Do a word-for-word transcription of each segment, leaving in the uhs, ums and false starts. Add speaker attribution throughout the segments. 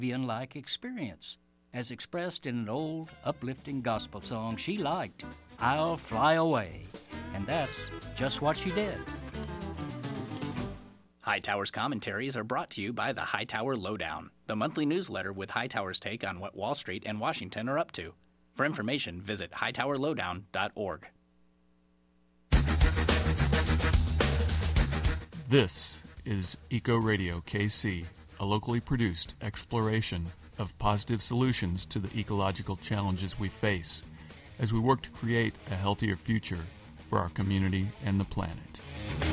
Speaker 1: Like experience, as expressed in an old, uplifting gospel song she liked, I'll Fly Away. And that's just what she did.
Speaker 2: Hightower's commentaries are brought to you by the Hightower Lowdown, the monthly newsletter with Hightower's take on what Wall Street and Washington are up to. For information, visit hightower lowdown dot org.
Speaker 3: This is Eco Radio K C, a locally produced exploration of positive solutions to the ecological challenges we face as we work to create a healthier future for our community and the planet.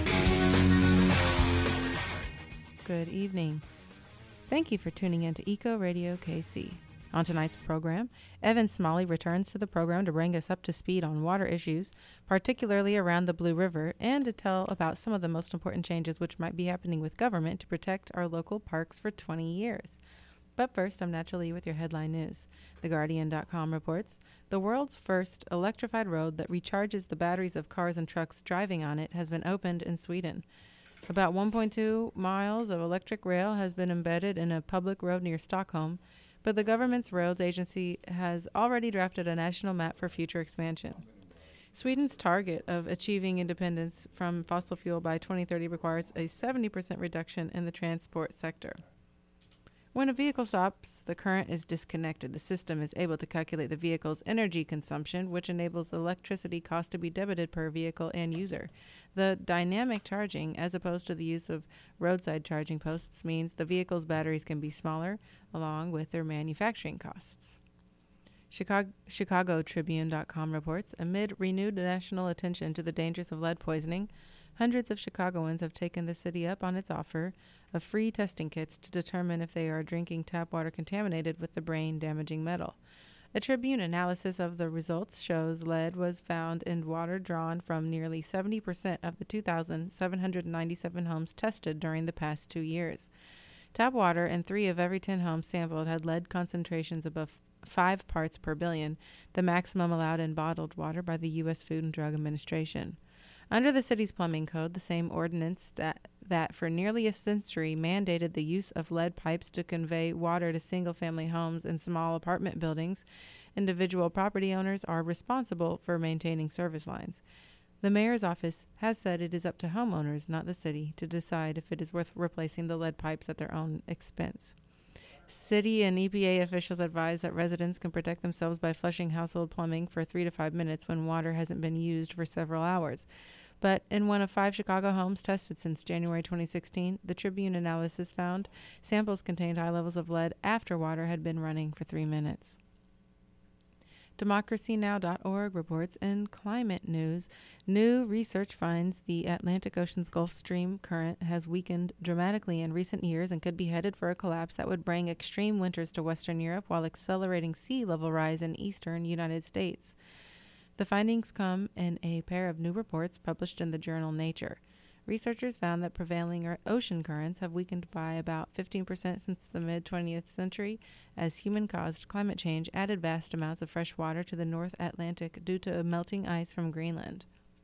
Speaker 4: Good evening. Thank you for tuning in to Eco Radio K C. On tonight's program, Evan Smalley returns to the program to bring us up to speed on water issues, particularly around the Blue River, and to tell about some of the most important changes which might be happening with government to protect our local parks for twenty years. But first, I'm naturally with your headline news. The Guardian dot com reports, the world's first electrified road that recharges the batteries of cars and trucks driving on it has been opened in Sweden. About one point two miles of electric rail has been embedded in a public road near Stockholm, but the government's roads agency has already drafted a national map for future expansion. Sweden's target of achieving independence from fossil fuel by twenty thirty requires a seventy percent reduction in the transport sector. When a vehicle stops, the current is disconnected. The system is able to calculate the vehicle's energy consumption, which enables electricity cost to be debited per vehicle and user. The dynamic charging, as opposed to the use of roadside charging posts, means the vehicle's batteries can be smaller, along with their manufacturing costs. Chicago, Chicago Tribune dot com reports, amid renewed national attention to the dangers of lead poisoning, hundreds of Chicagoans have taken the city up on its offer of free testing kits to determine if they are drinking tap water contaminated with the brain-damaging metal. A Tribune analysis of the results shows lead was found in water drawn from nearly seventy percent of the two thousand seven hundred ninety-seven homes tested during the past two years. Tap water in three of every ten homes sampled had lead concentrations above five parts per billion, the maximum allowed in bottled water by the U S Food and Drug Administration. Under the city's plumbing code, the same ordinance that, that for nearly a century mandated the use of lead pipes to convey water to single-family homes and small apartment buildings, individual property owners are responsible for maintaining service lines. The mayor's office has said it is up to homeowners, not the city, to decide if it is worth replacing the lead pipes at their own expense. City and E P A officials advise that residents can protect themselves by flushing household plumbing for three to five minutes when water hasn't been used for several hours. But in one of five Chicago homes tested since January twenty sixteen, the Tribune analysis found samples contained high levels of lead after water had been running for three minutes. democracy now dot org reports, in climate news, new research finds the Atlantic Ocean's Gulf Stream current has weakened dramatically in recent years and could be headed for a collapse that would bring extreme winters to Western Europe while accelerating sea level rise in eastern United States. The findings come in a pair of new reports published in the journal Nature. Researchers found that prevailing ocean currents have weakened by about fifteen percent since the mid-twentieth century as human-caused climate change added vast amounts of fresh water to the North Atlantic due to melting ice from Greenland.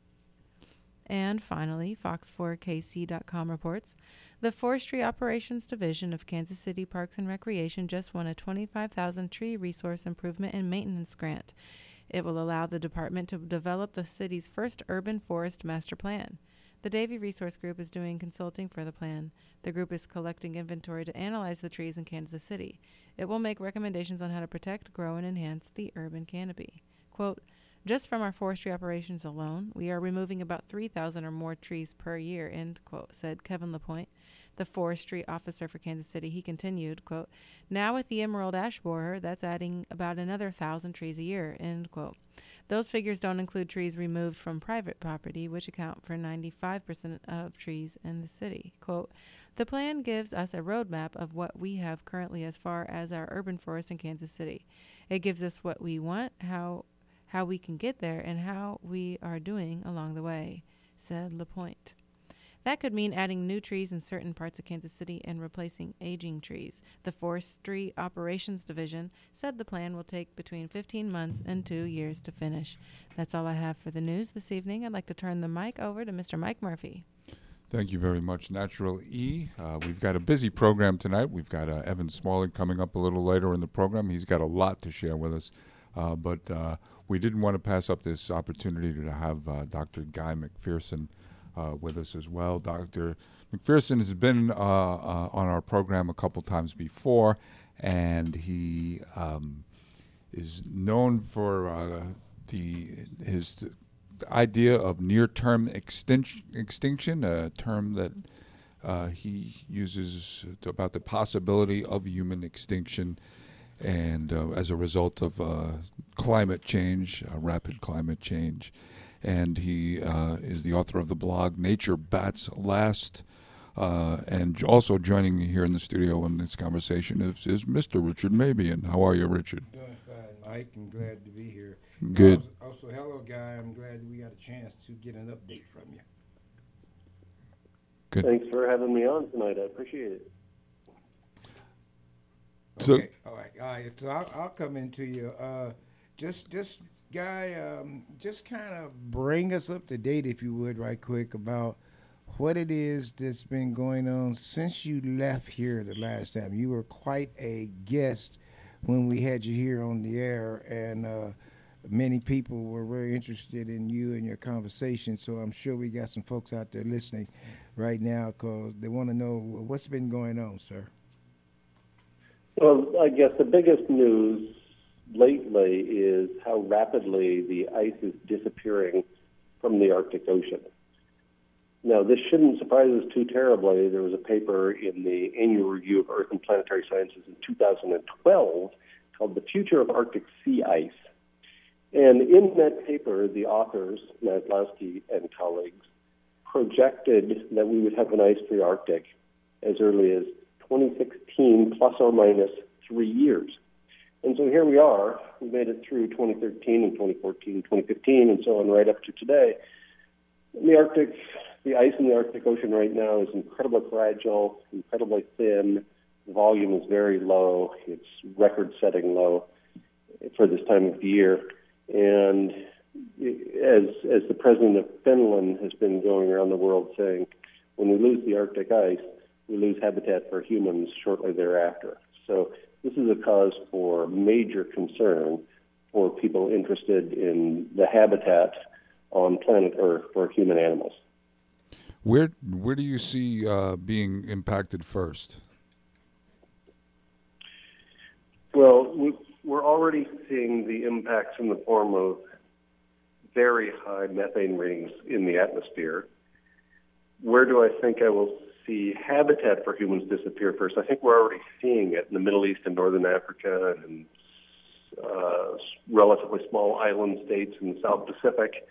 Speaker 4: And finally, Fox four K C dot com reports, the Forestry Operations Division of Kansas City Parks and Recreation just won a twenty-five thousand dollars tree resource improvement and maintenance grant. It will allow the department to develop the city's first urban forest master plan. The Davie Resource Group is doing consulting for the plan. The group is collecting inventory to analyze the trees in Kansas City. It will make recommendations on how to protect, grow, and enhance the urban canopy. Quote, just from our forestry operations alone, we are removing about three thousand or more trees per year, end quote, said Kevin LaPointe, the forestry officer for Kansas City. He continued, quote, now with the emerald ash borer, that's adding about another one thousand trees a year, end quote. Those figures don't include trees removed from private property, which account for ninety-five percent of trees in the city. Quote, the plan gives us a roadmap of what we have currently as far as our urban forest in Kansas City. It gives us what we want, how how we can get there, and how we are doing along the way, said LaPointe. That could mean adding new trees in certain parts of Kansas City and replacing aging trees. The Forestry Operations Division said the plan will take between fifteen months and two years to finish. That's all I have for the news this evening. I'd like to turn the mic over to Mister Mike Murphy.
Speaker 5: Thank you very much, Natural E. Uh, we've got a busy program tonight. We've got uh, Evan Smalley coming up a little later in the program. He's got a lot to share with us. Uh, but uh, we didn't want to pass up this opportunity to have uh, Doctor Guy McPherson uh, with us as well. Doctor McPherson has been uh, uh, on our program a couple times before, and he um, is known for uh, the his idea of near-term extinction, extinction, a term that uh, he uses about the possibility of human extinction, and uh, as a result of uh, climate change, uh, rapid climate change. And he uh, is the author of the blog Nature Bats Last. Uh, and also joining me here in the studio in this conversation is, is Mister Richard Mabian. How are you, Richard?
Speaker 6: Doing fine, Mike, and glad to be here.
Speaker 5: Good.
Speaker 6: Also, also, hello, Guy. I'm glad that we got a chance to get an update from you.
Speaker 5: Good.
Speaker 7: Thanks for having me on tonight. I appreciate it.
Speaker 5: So,
Speaker 6: Okay, all right, all right. So I'll, I'll come into you. Uh, just, just Guy, um, just kind of bring us up to date, if you would, right quick, about what it is that's been going on since you left here the last time. You were quite a guest when we had you here on the air, and uh, many people were very interested in you and your conversation. So I'm sure we got some folks out there listening right now because they want to know what's been going on, sir.
Speaker 7: Well, I guess the biggest news lately is how rapidly the ice is disappearing from the Arctic Ocean. Now, this shouldn't surprise us too terribly. There was a paper in the Annual Review of Earth and Planetary Sciences in two thousand twelve called The Future of Arctic Sea Ice. And in that paper, the authors, Maslowski and colleagues, projected that we would have an ice-free Arctic as early as twenty sixteen, plus or minus three years. And so here we are. We made it through twenty thirteen and twenty fourteen, twenty fifteen, and so on right up to today. The Arctic, the ice in the Arctic Ocean right now is incredibly fragile, incredibly thin. The volume is very low. It's record-setting low for this time of the year. And as as the president of Finland has been going around the world saying, when we lose the Arctic ice, we lose habitat for humans shortly thereafter. So this is a cause for major concern for people interested in the habitat on planet Earth for human animals.
Speaker 5: where where do you see uh, being impacted first?
Speaker 7: Well, we're already seeing the impacts in the form of very high methane readings in the atmosphere. Where do I think I will see habitat for humans disappear first? I think we're already seeing it in the Middle East and Northern Africa and uh, relatively small island states in the South Pacific.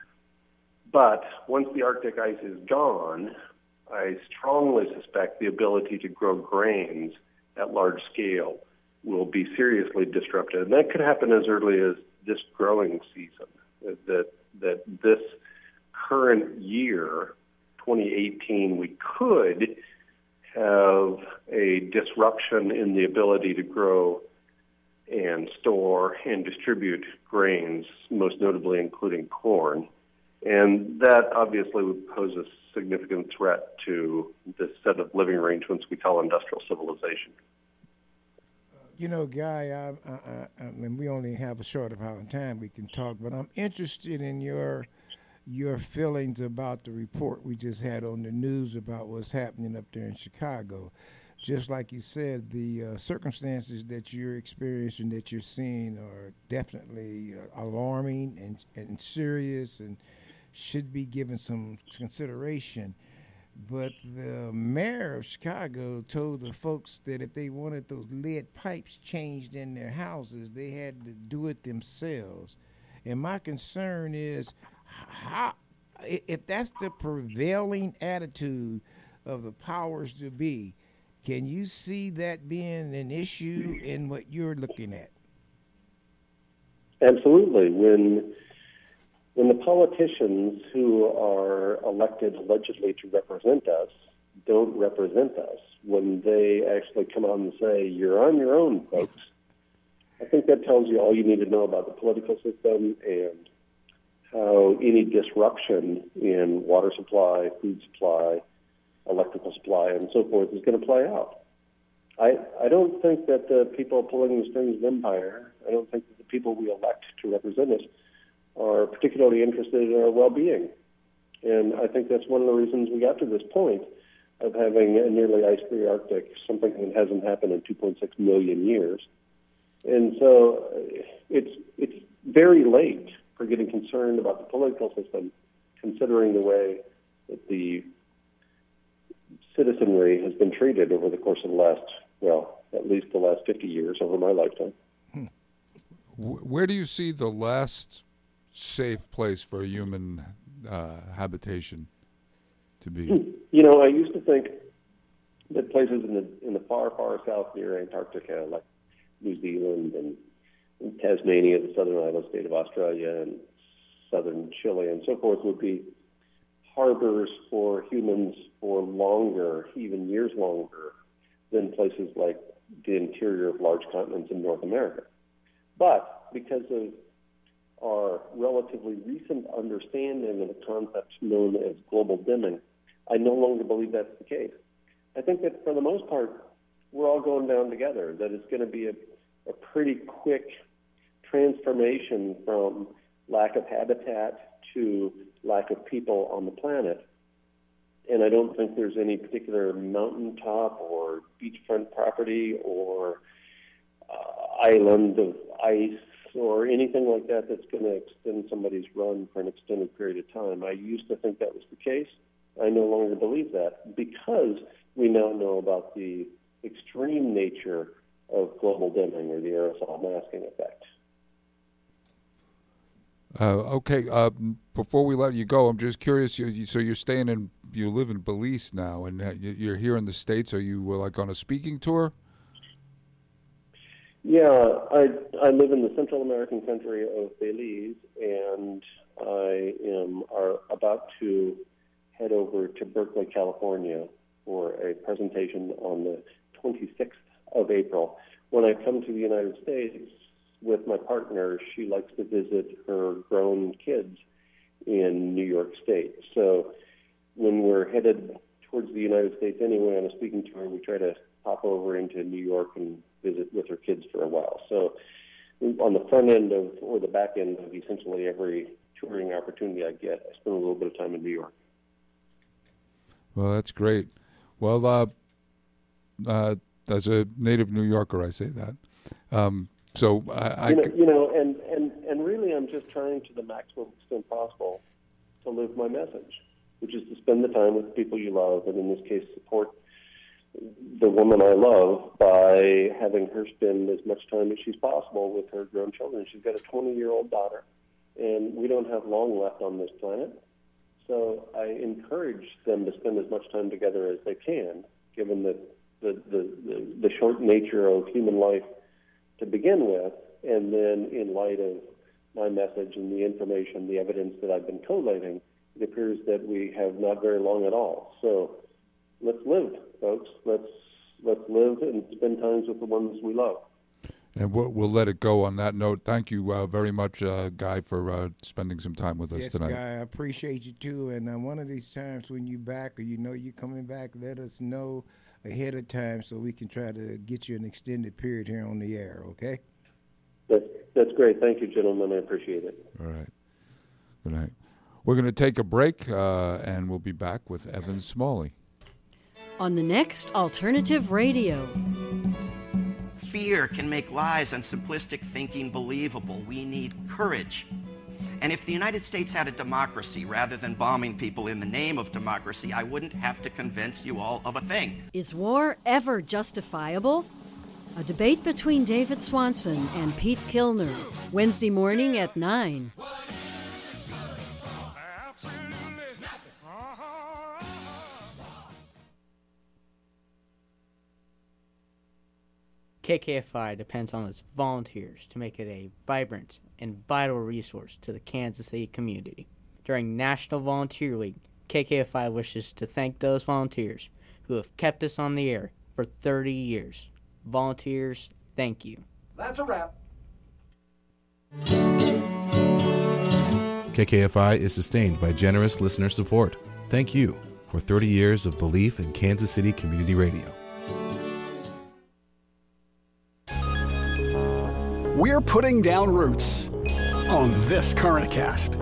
Speaker 7: But once the Arctic ice is gone, I strongly suspect the ability to grow grains at large scale will be seriously disrupted. And that could happen as early as this growing season, that that this current year, twenty eighteen, we could have a disruption in the ability to grow and store and distribute grains, most notably including corn. And that obviously would pose a significant threat to this set of living arrangements we call industrial civilization.
Speaker 6: You know, Guy, I, I, I, I mean, we only have a short amount of time we can talk, but I'm interested in your your feelings about the report we just had on the news about what's happening up there in Chicago. Just like you said, the uh, circumstances that you're experiencing, that you're seeing, are definitely uh, alarming and, and serious and should be given some consideration. But the mayor of Chicago told the folks that if they wanted those lead pipes changed in their houses, they had to do it themselves. And my concern is, how, if that's the prevailing attitude of the powers to be, can you see that being an issue in what you're looking at?
Speaker 7: Absolutely. When when the politicians who are elected allegedly to represent us don't represent us, when they actually come out and say, you're on your own, folks, I think that tells you all you need to know about the political system and how any disruption in water supply, food supply, electrical supply and so forth is going to play out. I, I don't think that the people pulling the strings of empire, I don't think that the people we elect to represent us are particularly interested in our well-being. And I think that's one of the reasons we got to this point of having a nearly ice-free Arctic, something that hasn't happened in two point six million years. And so it's it's very late for getting concerned about the political system, considering the way that the citizenry has been treated over the course of the last, well, at least the last fifty years over my lifetime.
Speaker 5: Hmm. Where do you see the last safe place for human uh, habitation to be?
Speaker 7: You know, I used to think that places in the in the far, far south near Antarctica, like New Zealand and, and Tasmania, the southern island state of Australia, and southern Chile, and so forth, would be harbors for humans for longer, even years longer, than places like the interior of large continents in North America. But because of our relatively recent understanding of the concept known as global dimming, I no longer believe that's the case. I think that for the most part, we're all going down together, that it's going to be a, a pretty quick transformation from lack of habitat to lack of people on the planet. And I don't think there's any particular mountaintop or beachfront property or uh, island of ice or anything like that that's going to extend somebody's run for an extended period of time. I used to think that was the case. I no longer believe that because we now know about the extreme nature of global dimming or the aerosol masking effect.
Speaker 5: Uh, okay, uh, before we let you go, I'm just curious. You, you, so you're staying in, you live in Belize now, and uh, you're here in the States. Are you uh, like on a speaking tour?
Speaker 7: Yeah, I I live in the Central American country of Belize, and I am are about to head over to Berkeley, California, for a presentation on the twenty-sixth of April. When I come to the United States with my partner, she likes to visit her grown kids in New York State. So when we're headed towards the United States anyway on a speaking tour, we try to pop over into New York and visit with her kids for a while. So on the front end of, or the back end of essentially every touring opportunity I get, I spend a little bit of time in New York.
Speaker 5: Well, that's great. Well, uh, uh, as a native New Yorker, I say that. Um, so I, I
Speaker 7: you know, you know and, and, and really I'm just trying to the maximum extent possible to live my message, which is to spend the time with the people you love, and in this case, support the woman I love by having her spend as much time as she's possible with her grown children. She's got a twenty-year-old daughter, and we don't have long left on this planet. So I encourage them to spend as much time together as they can, given the, the, the, the, the short nature of human life to begin with, and then in light of my message and the information, the evidence that I've been collating, it appears that we have not very long at all. So let's live, folks. Let's let's live and spend times with the ones we love.
Speaker 5: And we'll, we'll let it go on that note. Thank you uh, very much, uh, Guy, for uh, spending some time with us
Speaker 6: yes,
Speaker 5: tonight.
Speaker 6: Yes, Guy, I appreciate you too. And uh, one of these times when you're back or you know you're coming back, let us know ahead of time so we can try to get you an extended period here on the air, okay?
Speaker 7: That's, that's great. Thank you, gentlemen. I appreciate it.
Speaker 5: All right. Good night. We're going to take a break, uh, and we'll be back with Evan Smalley.
Speaker 8: On the next Alternative Radio.
Speaker 9: Fear can make lies and simplistic thinking believable. We need courage. And if the United States had a democracy, rather than bombing people in the name of democracy, I wouldn't have to convince you all of a thing.
Speaker 8: Is war ever justifiable? A debate between David Swanson and Pete Kilner, Wednesday morning at nine.
Speaker 10: K K F I depends on its volunteers to make it a vibrant and vital resource to the Kansas City community. During National Volunteer Week, K K F I wishes to thank those volunteers who have kept us on the air for thirty years. Volunteers, thank you.
Speaker 11: That's a wrap.
Speaker 12: K K F I is sustained by generous listener support. Thank you.
Speaker 11: for thirty years of belief in Kansas City Community Radio.
Speaker 12: We're putting down roots on this Current Cast.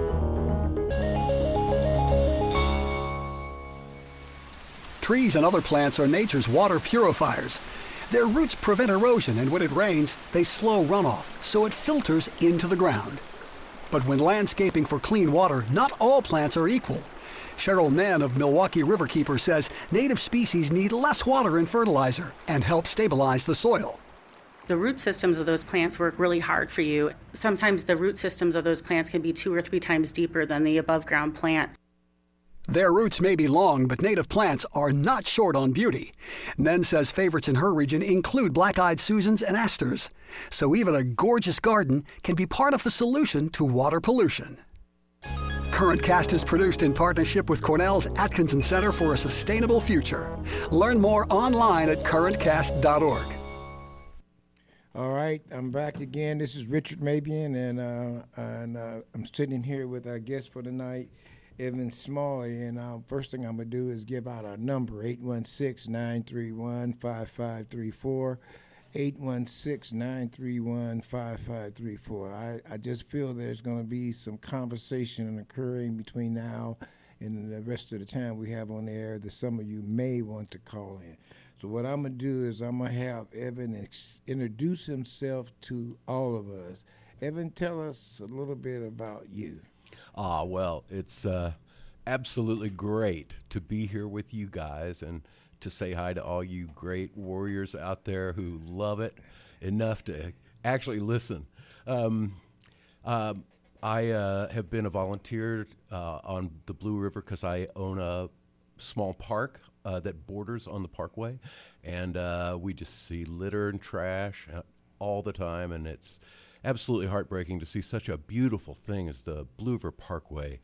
Speaker 12: Trees and other plants are nature's water purifiers. Their roots prevent erosion, and when it rains, they slow runoff, so it filters into the ground. But when landscaping for clean water, not all plants are equal. Cheryl Nann of Milwaukee Riverkeeper says native species need less water and fertilizer and help stabilize the soil.
Speaker 13: The root systems of those plants work really hard for you. Sometimes the root systems of those plants can be two or three times deeper than the above-ground plant.
Speaker 12: Their roots may be long, but native plants are not short on beauty. Nen says favorites in her region include black-eyed Susans and asters. So even a gorgeous garden can be part of the solution to water pollution. Current Cast is produced in partnership with Cornell's Atkinson Center for a Sustainable Future. Learn more online at current cast dot org.
Speaker 6: All right, I'm back again. This is Richard Mabian, and uh, and uh, I'm sitting here with our guest for tonight, Evan Smalley. And uh, first thing I'm going to do is give out our number, eight one six, nine three one, five five three four, eight one six, nine three one, five five three four. I, I just feel there's going to be some conversation occurring between now and the rest of the time we have on the air that some of you may want to call in. So what I'm going to do is I'm going to have Evan ex- introduce himself to all of us. Evan, tell us a little bit about you.
Speaker 14: Ah, well, it's uh, absolutely great to be here with you guys and to say hi to all you great warriors out there who love it enough to actually listen. Um, um, I uh, have been a volunteer uh, on the Blue River because I own a small park uh, that borders on the parkway, and uh, we just see litter and trash all the time, and it's absolutely heartbreaking to see such a beautiful thing as the Blue River Parkway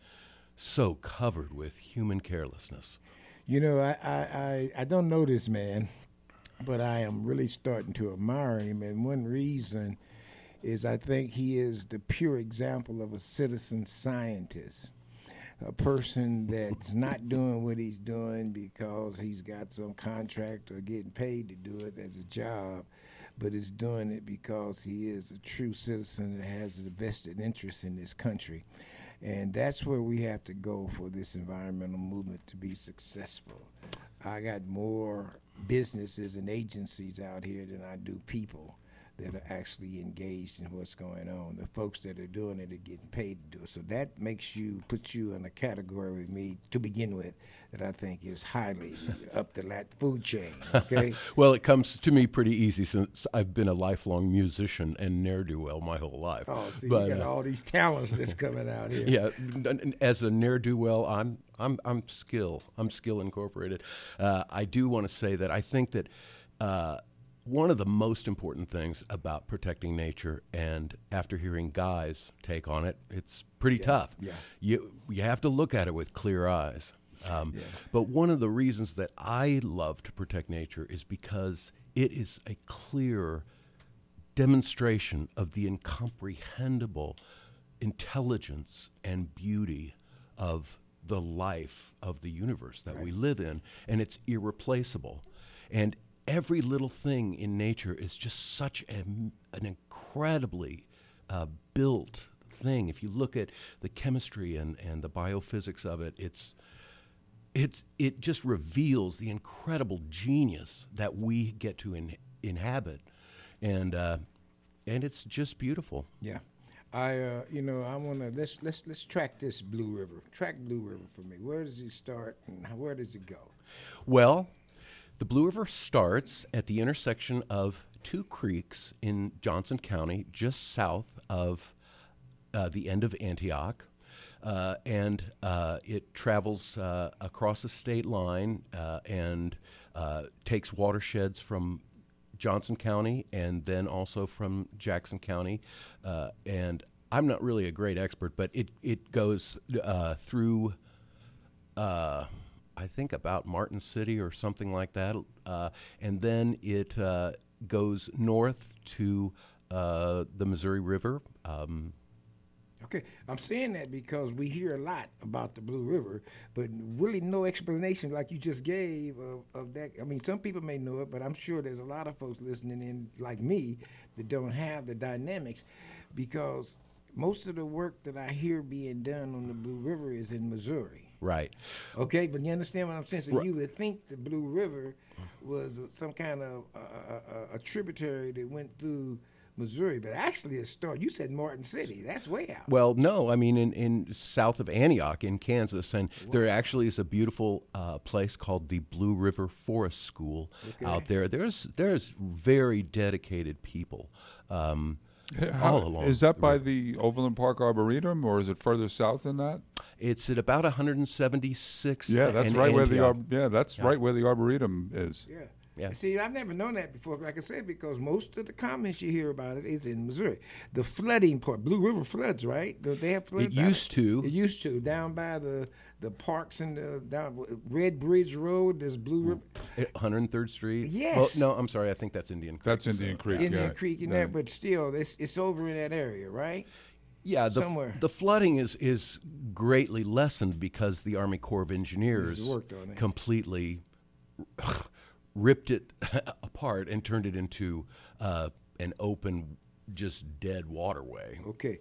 Speaker 14: so covered with human carelessness.
Speaker 6: You know, I, I, I, I don't know this man, but I am really starting to admire him, and one reason is I think he is the pure example of a citizen scientist, a person that's not doing what he's doing because he's got some contract or getting paid to do it as a job, but is doing it because he is a true citizen that has a vested interest in this country. And that's where we have to go for this environmental movement to be successful. I got more businesses and agencies out here than I do people that are actually engaged in what's going on. The folks that are doing it are getting paid to do it. So that makes you, puts you in a category with me to begin with that I think is highly up the lat food chain, okay?
Speaker 14: Well, it comes to me pretty easy since I've been a lifelong musician and ne'er-do-well my whole life.
Speaker 6: Oh, see,
Speaker 14: but,
Speaker 6: you got
Speaker 14: uh,
Speaker 6: all these talents that's coming out here.
Speaker 14: Yeah, as a ne'er-do-well, I'm I'm I'm Skill. I'm Skill Incorporated. Uh, I do want to say that I think that uh, one of the most important things about protecting nature, and after hearing Guy's take on it, it's pretty
Speaker 6: yeah,
Speaker 14: tough.
Speaker 6: Yeah.
Speaker 14: You you have to look at it with clear eyes. Um, yeah. But one of the reasons that I love to protect nature is because it is a clear demonstration of the incomprehensible intelligence and beauty of the life of the universe that right. we live in, and it's irreplaceable. And every little thing in nature is just such a, an incredibly uh, built thing. If you look at the chemistry and, and the biophysics of it, it's it's it just reveals the incredible genius that we get to in, inhabit, and uh, and it's just beautiful.
Speaker 6: Yeah, I uh, you know I want to let's let's let's track this Blue River. Track Blue River for me. Where does it start and where does it go?
Speaker 14: Well, the Blue River starts at the intersection of two creeks in Johnson County, just south of uh, the end of Antioch, uh, and uh, it travels uh, across the state line uh, and uh, takes watersheds from Johnson County and then also from Jackson County. Uh, and I'm not really a great expert, but it, it goes uh, through... Uh, I think about Martin City or something like that, uh, and then it uh, goes north to uh, the Missouri River. Um,
Speaker 6: Okay, I'm saying that because we hear a lot about the Blue River, but really no explanation like you just gave of, of that. I mean, some people may know it, but I'm sure there's a lot of folks listening in like me that don't have the dynamics, because most of the work that I hear being done on the Blue River is in Missouri.
Speaker 14: Right.
Speaker 6: Okay, but you understand what I'm saying? So
Speaker 14: Right.
Speaker 6: you would think the Blue River was some kind of uh, a, a tributary that went through Missouri, but actually it started, you said Martin City. That's way out.
Speaker 14: Well, no, I mean in, in south of Antioch in Kansas, and wow. there actually is a beautiful uh, place called the Blue River Forest School okay. out there. There's there's very dedicated people um,
Speaker 5: How,
Speaker 14: all along.
Speaker 5: Is that
Speaker 14: the
Speaker 5: by
Speaker 14: river.
Speaker 5: the Overland Park Arboretum, or is it further south than that?
Speaker 14: It's at about one hundred seventy-sixth.
Speaker 5: Yeah, that's
Speaker 14: and
Speaker 5: right where the
Speaker 14: Antioch.
Speaker 5: Ar- yeah that's yeah. right where the Arboretum is.
Speaker 6: Yeah.
Speaker 14: Yeah.
Speaker 6: See, I've never known that before, like I said, because most of the comments you hear about it is in Missouri. The flooding part, Blue River floods, right? Do they have floods?
Speaker 14: It used to.
Speaker 6: It used to. Down by the, the parks and the down Red Bridge Road, there's Blue River.
Speaker 14: one hundred third Street?
Speaker 6: Yes.
Speaker 14: Oh, no, I'm sorry. I think that's Indian Creek.
Speaker 5: That's Indian Creek,
Speaker 6: Indian
Speaker 5: yeah.
Speaker 6: Creek and
Speaker 5: yeah.
Speaker 6: that, but still, it's, it's over in that area, right?
Speaker 14: Yeah, the,
Speaker 6: Somewhere.
Speaker 14: the flooding is, is greatly lessened because the Army Corps of Engineers
Speaker 6: worked on it.
Speaker 14: completely ripped it apart and turned it into uh, an open, just dead waterway.
Speaker 6: Okay,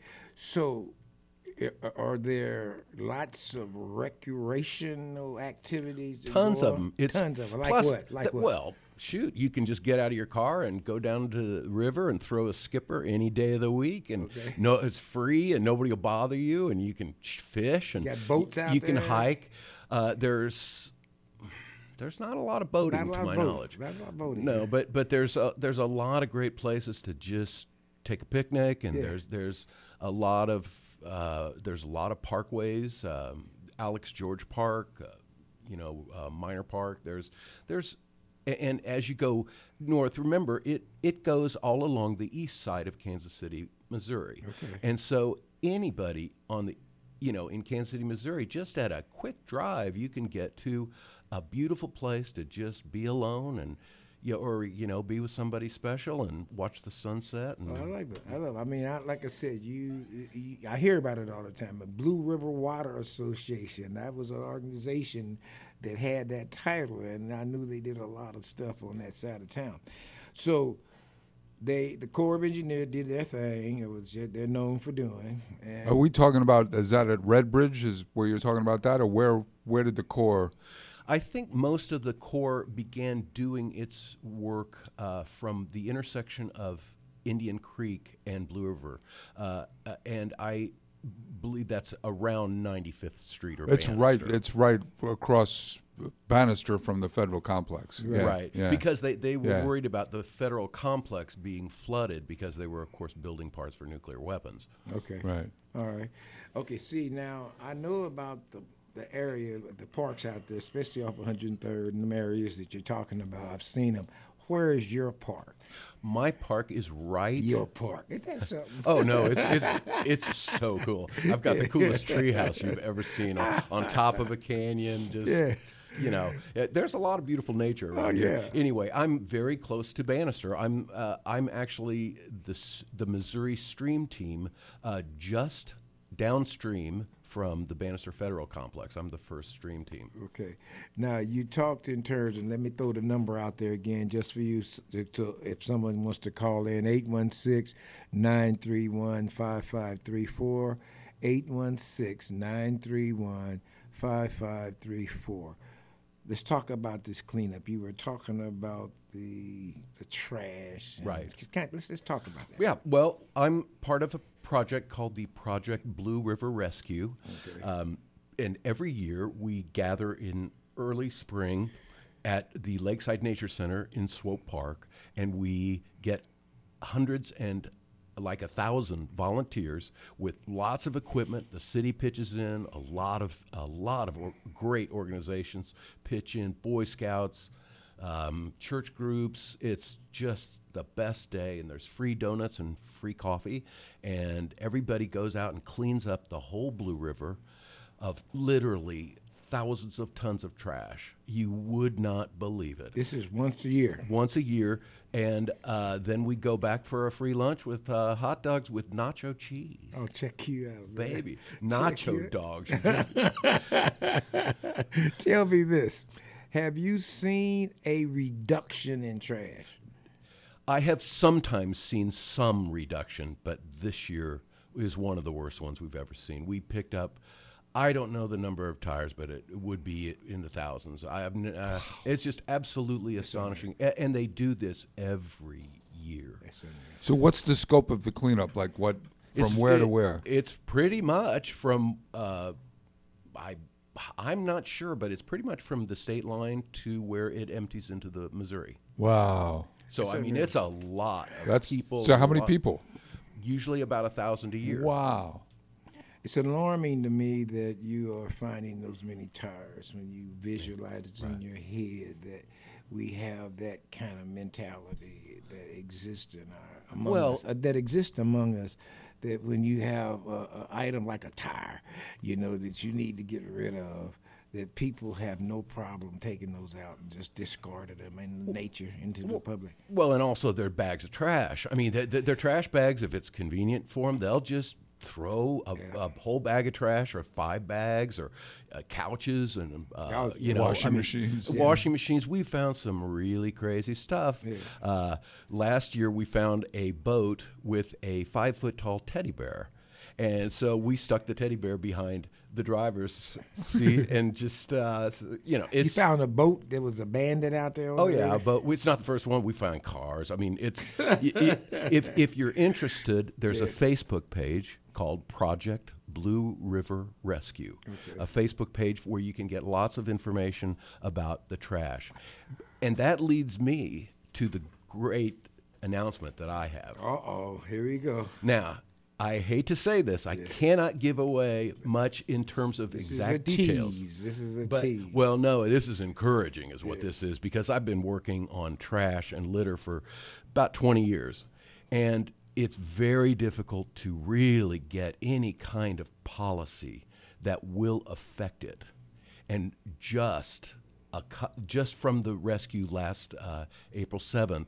Speaker 6: so uh, are there lots of recreational activities?
Speaker 14: Tons of them. It's,
Speaker 6: Tons of them. Like
Speaker 14: plus,
Speaker 6: what? Like
Speaker 14: th-
Speaker 6: what?
Speaker 14: Well, shoot, you can just get out of your car and go down to the river and throw a skipper any day of the week, and
Speaker 6: okay.
Speaker 14: no, it's free and nobody will bother you, and you can fish and
Speaker 6: you got boats out
Speaker 14: you
Speaker 6: there?
Speaker 14: can hike. Uh, there's There's not a lot of boating,
Speaker 6: Not a lot
Speaker 14: to
Speaker 6: of
Speaker 14: my
Speaker 6: boats.
Speaker 14: knowledge.
Speaker 6: Not a lot of boating.
Speaker 14: No, but but there's a, there's a lot of great places to just take a picnic, and
Speaker 6: Yeah.
Speaker 14: there's there's a lot of uh, there's a lot of parkways. Um, Alex George Park, uh, you know, uh, Minor Park. There's there's a- and as you go north, remember it it goes all along the east side of Kansas City, Missouri,
Speaker 6: Okay.
Speaker 14: and so anybody on the you know in Kansas City, Missouri, just at a quick drive, you can get to a beautiful place to just be alone and, you know, or you know, be with somebody special and watch the sunset. And
Speaker 6: Oh, I like it. I love it. I mean, I, like I said, you, you, I hear about it all the time. The Blue River Water Association. That was an organization that had that title, and I knew they did a lot of stuff on that side of town. So they, the Corps of Engineers did their thing. It was just, they're known for doing. And
Speaker 5: Are we talking about, is that at Red Bridge, is where you're talking about that, or where where did the Corps?
Speaker 14: I think most of the Corps began doing its work uh, from the intersection of Indian Creek and Blue River, uh, uh, and I believe that's around ninety-fifth Street or
Speaker 5: It's
Speaker 14: Bannister.
Speaker 5: right. It's right across Bannister from the federal complex.
Speaker 6: Right.
Speaker 5: Yeah,
Speaker 14: Right,
Speaker 5: yeah.
Speaker 14: because they, they were
Speaker 5: Yeah.
Speaker 14: worried about the federal complex being flooded because they were, of course, building parts for nuclear weapons.
Speaker 6: Okay.
Speaker 5: Right.
Speaker 6: All right. Okay, see, now, I know about the the area, the parks out there, especially off one hundred third and the areas that you're talking about. I've seen them. Where is your park?
Speaker 14: My park is right.
Speaker 6: Your park. Isn't that something?
Speaker 14: Oh no, it's it's it's so cool. I've got the coolest treehouse you've ever seen on, on top of a canyon. Just
Speaker 6: Yeah.
Speaker 14: you know, uh, there's a lot of beautiful nature around
Speaker 6: Oh,
Speaker 14: here.
Speaker 6: yeah.
Speaker 14: Anyway, I'm very close to Bannister. I'm uh, I'm actually the s- the Missouri Stream team, uh, just downstream from the Bannister Federal Complex. I'm the first stream team.
Speaker 6: Okay. Now, you talked in terms, and let me throw the number out there again just for you, s- to, to, if someone wants to call in, eight one six, nine three one, five five three four, eight one six, nine three one, five five three four. Let's talk about this cleanup. You were talking about the the trash. and-
Speaker 14: Right.
Speaker 6: Can- Let's, let's talk about that.
Speaker 14: Yeah, well, I'm part of a project called the Project Blue River Rescue.
Speaker 6: Okay.
Speaker 14: Um, and every year we gather in early spring at the Lakeside Nature Center in Swope Park, and we get hundreds and like a thousand volunteers with lots of equipment. The city pitches in, a lot of a lot of or- great organizations pitch in, Boy Scouts, um, church groups. It's just the best day, and there's free donuts and free coffee, and everybody goes out and cleans up the whole Blue River of literally thousands of tons of trash. You would not believe it.
Speaker 6: This is once a year.
Speaker 14: Once a year, and uh, then we go back for a free lunch with uh, hot dogs with nacho cheese.
Speaker 6: Oh, check you out, man.
Speaker 14: Baby. Nacho dogs.
Speaker 6: Tell me this. Have you seen a reduction in trash?
Speaker 14: I have sometimes seen some reduction, but this year is one of the worst ones we've ever seen. We picked up, I don't know the number of tires, but it would be in the thousands. I have, uh, it's just absolutely astonishing, A- and they do this every year.
Speaker 5: So what's the scope of the cleanup? Like what, from
Speaker 14: It's-
Speaker 5: where
Speaker 14: it-
Speaker 5: to where?
Speaker 14: It's pretty much from, uh, I, I'm not sure, but it's pretty much from the state line to where it empties into the Missouri.
Speaker 5: Wow.
Speaker 14: So, I mean, it's a lot of
Speaker 5: That's,
Speaker 14: people.
Speaker 5: so how many
Speaker 14: lot-
Speaker 5: people?
Speaker 14: Usually about a thousand a year.
Speaker 5: Wow.
Speaker 6: It's alarming to me that you are finding those many tires when you visualize it in your head that we have that kind of mentality that exists in our among
Speaker 14: Well-
Speaker 6: us, uh, that exists among us. That when you have an item like a tire, you know, that you need to get rid of, that people have no problem taking those out and just discarding them in nature into the public.
Speaker 14: Well, and also they're bags of trash. I mean, they're, they're trash bags. If it's convenient for them, they'll just throw a, a whole bag of trash, or five bags, or uh, couches, and uh, you know,
Speaker 5: Washing
Speaker 14: I mean,
Speaker 5: machines.
Speaker 14: Washing machines. We found some really crazy stuff.
Speaker 6: Yeah.
Speaker 14: Uh, last year, we found a boat with a five foot tall teddy bear. And so we stuck the teddy bear behind the driver's seat and just, uh, you know, it's.
Speaker 6: You found a boat that was abandoned out there?
Speaker 14: Oh, yeah,
Speaker 6: already?
Speaker 14: but it's not the first one. We found cars. I mean, it's. y- y- if, if you're interested, there's a Facebook page called Project Blue River Rescue, a Facebook page where you can get lots of information about the trash. And that leads me to the great announcement that I have.
Speaker 6: Uh-oh, here we go.
Speaker 14: Now, I hate to say this. I cannot give away much in terms of
Speaker 6: This
Speaker 14: exact
Speaker 6: is a
Speaker 14: details.
Speaker 6: tease. This is a
Speaker 14: but,
Speaker 6: tease.
Speaker 14: Well, no, this is encouraging is what this is, because I've been working on trash and litter for about twenty years. And it's very difficult to really get any kind of policy that will affect it. And just a, cu- just from the rescue last uh, April seventh,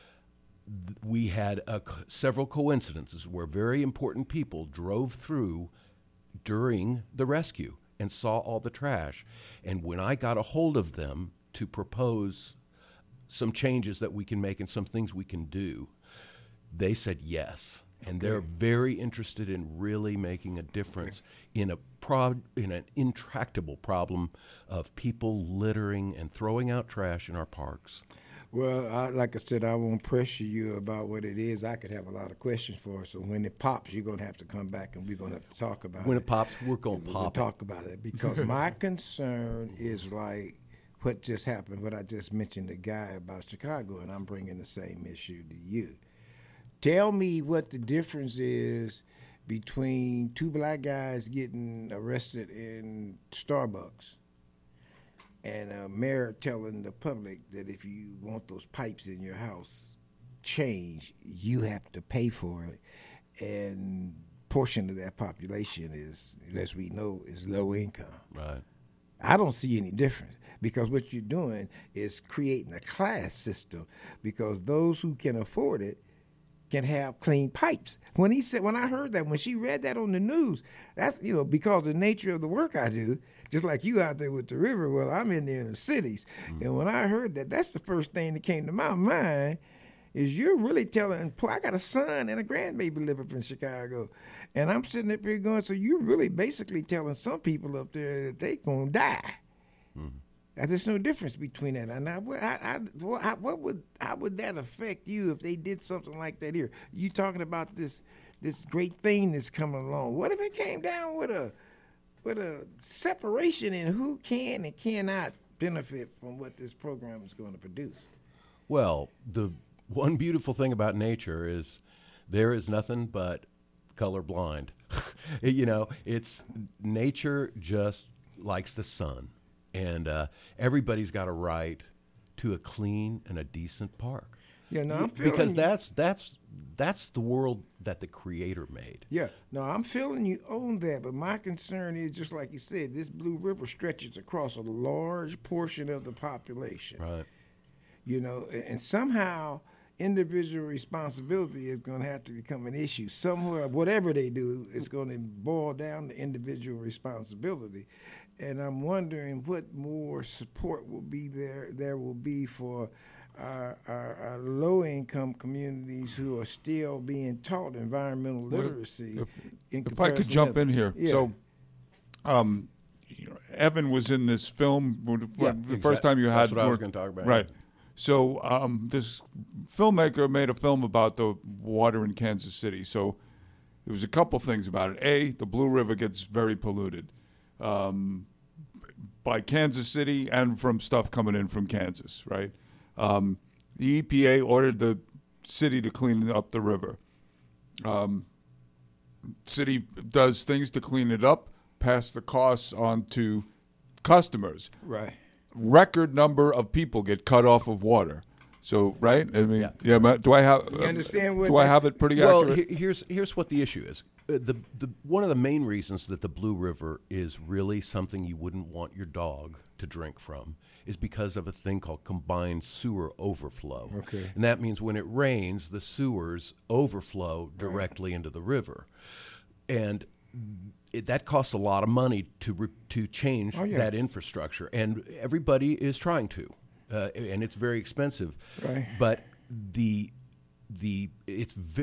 Speaker 14: we had a, several coincidences where very important people drove through during the rescue and saw all the trash. And when I got a hold of them to propose some changes that we can make and some things we can do, they said yes. And they're very interested in really making a difference in a pro- in an intractable problem of people littering and throwing out trash in our parks.
Speaker 6: Well, I, like I said, I won't pressure you about what it is. I could have a lot of questions for it. So when it pops, you're going to have to come back and we're going to have to talk about
Speaker 14: When
Speaker 6: it.
Speaker 14: it pops, we're going to
Speaker 6: We'll
Speaker 14: pop it.
Speaker 6: talk about it because my concern is like what just happened, what I just mentioned, the guy about Chicago, and I'm bringing the same issue to you. Tell me what the difference is between two black guys getting arrested in Starbucks and a mayor telling the public that if you want those pipes in your house changed, you have to pay for it. And portion of that population is, as we know, is low income.
Speaker 14: Right.
Speaker 6: I don't see any difference because what you're doing is creating a class system because those who can afford it can have clean pipes. When he said, when I heard that, when she read that on the news, that's, you know, because of the nature of the work I do, just like you out there with the river, well, I'm in the inner cities. Mm-hmm. And when I heard that, that's the first thing that came to my mind is you're really telling, I got a son and a grandbaby living in Chicago. And I'm sitting up here going, so you're really basically telling some people up there that they going to die. Mm-hmm. There's no difference between that. And I, I, I, what would, how would that affect you if they did something like that here? You talking about this, this great thing that's coming along. What if it came down with a, with a separation in who can and cannot benefit from what this program is going to produce?
Speaker 14: Well, the one beautiful thing about nature is there is nothing but colorblind. You know, it's nature just likes the sun. And uh, everybody's got a right to a clean and a decent park.
Speaker 6: Yeah, no, I'm feeling
Speaker 14: because
Speaker 6: you.
Speaker 14: that's that's that's the world that the Creator made.
Speaker 6: Yeah, no, I'm feeling you on that, but my concern is, just like you said, this Blue River stretches across a large portion of the population.
Speaker 14: Right.
Speaker 6: You know, and, and somehow individual responsibility is going to have to become an issue somewhere. Whatever they do, it's going to boil down to individual responsibility. And I'm wondering what more support will be there. There will be for our, our, our low-income communities who are still being taught environmental literacy.
Speaker 5: If,
Speaker 6: in
Speaker 5: if I could jump in here,
Speaker 6: yeah.
Speaker 5: so um, you know, Evan was in this film when,
Speaker 14: Yeah,
Speaker 5: the
Speaker 14: exactly.
Speaker 5: first time you had.
Speaker 14: That's what I was gonna talk about,
Speaker 5: Right.
Speaker 14: yeah.
Speaker 5: So um, this filmmaker made a film about the water in Kansas City. So there was a couple things about it. A, the Blue River gets very polluted um, by Kansas City and from stuff coming in from Kansas, right? Um, the E P A ordered the city to clean up the river. Um, city does things to clean it up, pass the costs on to customers.
Speaker 6: Right.
Speaker 5: Record number of people get cut off of water. So, right? I mean, yeah. yeah but do I have?
Speaker 6: You understand what
Speaker 5: Do I
Speaker 6: that's-
Speaker 5: have it pretty
Speaker 14: well,
Speaker 5: accurate?
Speaker 14: he- here's here's what the issue is. Uh, the the one of the main reasons that the Blue River is really something you wouldn't want your dog to drink from is because of a thing called combined sewer overflow.
Speaker 6: Okay.
Speaker 14: And that means when it rains, the sewers overflow directly into the river, and it, that costs a lot of money to re, to change
Speaker 6: Oh, yeah.
Speaker 14: that infrastructure, and everybody is trying to, uh, and it's very expensive.
Speaker 6: Right.
Speaker 14: But the the it's vi-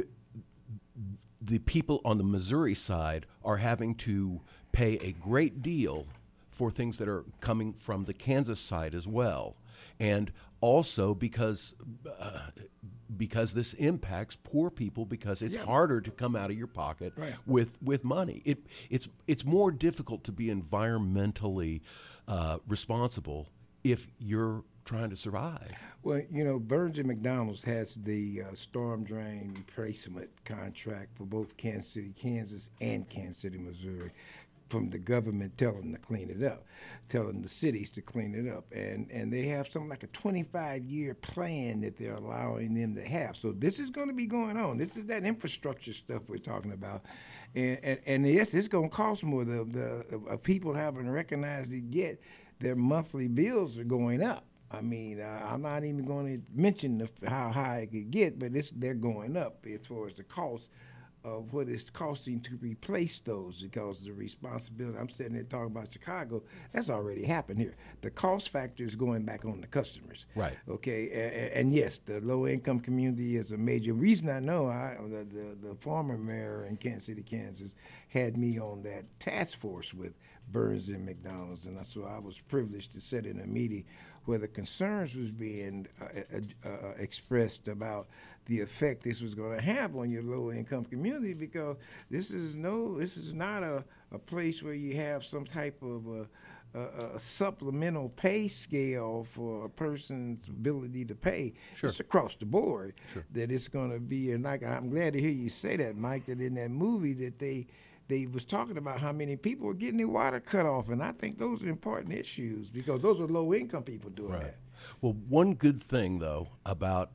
Speaker 14: the people on the Missouri side are having to pay a great deal for things that are coming from the Kansas side as well, and also because uh, because this impacts poor people because it's
Speaker 6: Yeah.
Speaker 14: harder to come out of your pocket
Speaker 6: Right.
Speaker 14: with with money. It it's it's more difficult to be environmentally uh, responsible if you're trying to survive.
Speaker 6: Well, you know, Burns and McDonald's has the uh, storm drain replacement contract for both Kansas City, Kansas, and Kansas City, Missouri, from the government telling them to clean it up, telling the cities to clean it up. And and they have something like a twenty-five year plan that they're allowing them to have. So this is going to be going on. This is that infrastructure stuff we're talking about. And, and, and yes, it's going to cost more. The, the uh, people haven't recognized it yet. Their monthly bills are going up. I mean, uh, I'm not even going to mention the, how high it could get, but it's, they're going up as far as the cost of what it's costing to replace those, because the responsibility, I'm sitting there talking about Chicago, that's already happened here. The cost factor is going back on the customers.
Speaker 14: Right.
Speaker 6: Okay, and, and yes, the low-income community is a major reason. I know I, the, the, the former mayor in Kansas City, Kansas, had me on that task force with Burns and McDonald's, and so I was privileged to sit in a meeting where the concerns was being uh, uh, uh, expressed about the effect this was going to have on your low-income community, because this is no, this is not a, a place where you have some type of a, a, a supplemental pay scale for a person's ability to pay.
Speaker 14: Sure.
Speaker 6: It's across the board
Speaker 14: Sure.
Speaker 6: that it's going to be. And like, I'm glad to hear you say that, Mike, that in that movie that they they was talking about how many people were getting their water cut off, and I think those are important issues, because those are low-income people doing
Speaker 14: Right.
Speaker 6: that.
Speaker 14: Well, one good thing though about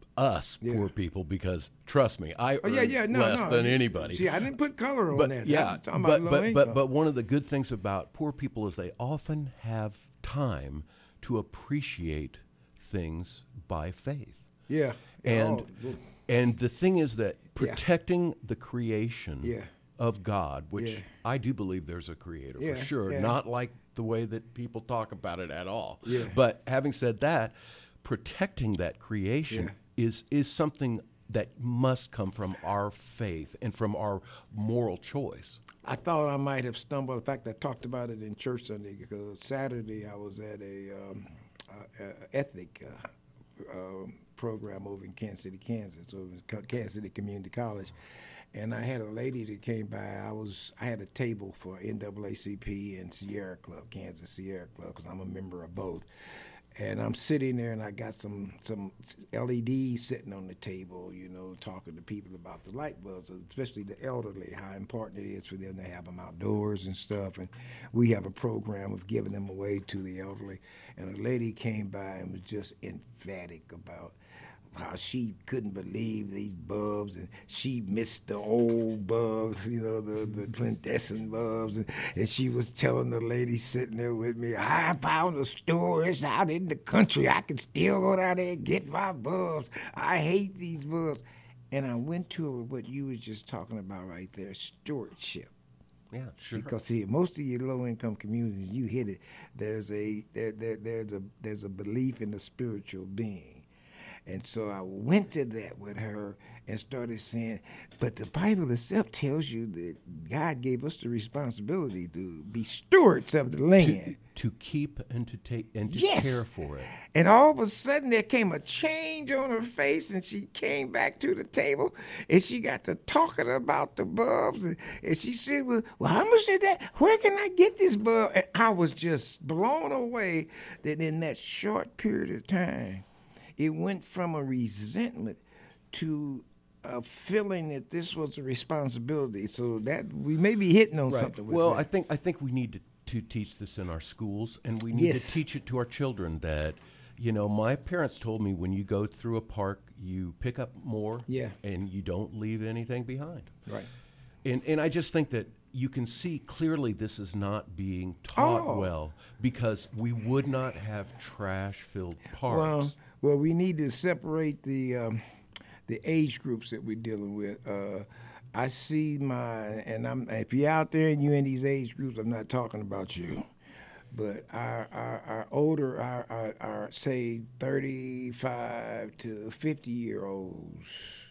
Speaker 14: us
Speaker 6: Yeah.
Speaker 14: poor people, because trust me, I
Speaker 6: Oh, yeah,
Speaker 14: earn
Speaker 6: yeah, no,
Speaker 14: less
Speaker 6: no.
Speaker 14: than anybody.
Speaker 6: See, I didn't put color on
Speaker 14: but
Speaker 6: that.
Speaker 14: yeah,
Speaker 6: I'm talking
Speaker 14: but
Speaker 6: about
Speaker 14: but,
Speaker 6: low
Speaker 14: but
Speaker 6: income.
Speaker 14: but one of the good things about poor people is they often have time to appreciate things by faith.
Speaker 6: Yeah.
Speaker 14: And
Speaker 6: Oh,
Speaker 14: and the thing is that
Speaker 6: Yeah.
Speaker 14: protecting the creation
Speaker 6: Yeah.
Speaker 14: of God, which
Speaker 6: Yeah.
Speaker 14: I do believe there's a creator
Speaker 6: Yeah,
Speaker 14: for sure,
Speaker 6: yeah.
Speaker 14: not like the way that people talk about it at all.
Speaker 6: Yeah.
Speaker 14: But having said that, protecting that creation
Speaker 6: Yeah.
Speaker 14: is is something that must come from our faith and from our moral choice.
Speaker 6: I thought I might have stumbled. In fact, I talked about it in church Sunday, because Saturday I was at a um, uh, uh, ethnic uh, uh, program over in Kansas City, Kansas. So it was K- Kansas City Community College, and I had a lady that came by. I was I had a table for N double A C P and Sierra Club, Kansas Sierra Club, because I'm a member of both. And I'm sitting there, and I got some some L E Ds sitting on the table, you know, talking to people about the light bulbs, especially the elderly, how important it is for them to have them outdoors and stuff. And we have a program of giving them away to the elderly. And a lady came by and was just emphatic about how she couldn't believe these bulbs, and she missed the old bulbs, you know, the, the incandescent bulbs, and, and she was telling the lady sitting there with me, I found a store, it's out in the country, I can still go down there and get my bulbs. I hate these bulbs. And I went to what you was just talking about right there, stewardship.
Speaker 14: Yeah, sure.
Speaker 6: Because see, most of your low-income communities, you hit it. There's a there, there there's a there's a belief in the spiritual being, and so I went to that with her and started saying, but the Bible itself tells you that God gave us the responsibility to be stewards of the land,
Speaker 14: to, to keep and to take and to
Speaker 6: yes.
Speaker 14: care for it.
Speaker 6: And all of a sudden, there came a change on her face, and she came back to the table, and she got to talking about the bulbs, and, and she said, well, well, how much is that? Where can I get this bulb? And I was just blown away that in that short period of time, it went from a resentment to a feeling that this was a responsibility. So that we may be hitting on
Speaker 14: right.
Speaker 6: something with
Speaker 14: well,
Speaker 6: that.
Speaker 14: I think I think we need to, to teach this in our schools, and we need
Speaker 6: yes.
Speaker 14: to teach it to our children that, you know, my parents told me when you go through a park, you pick up more
Speaker 6: yeah.
Speaker 14: and you don't leave anything behind.
Speaker 6: Right.
Speaker 14: And and I just think that you can see clearly this is not being taught
Speaker 6: oh.
Speaker 14: well, because we would not have trash-filled parks.
Speaker 6: Well, well, we need to separate the um, the age groups that we're dealing with. Uh, I see my, and I'm if you're out there and you're in these age groups, I'm not talking about you. But our, our, our older, our, our, our, say, thirty-five to fifty-year-olds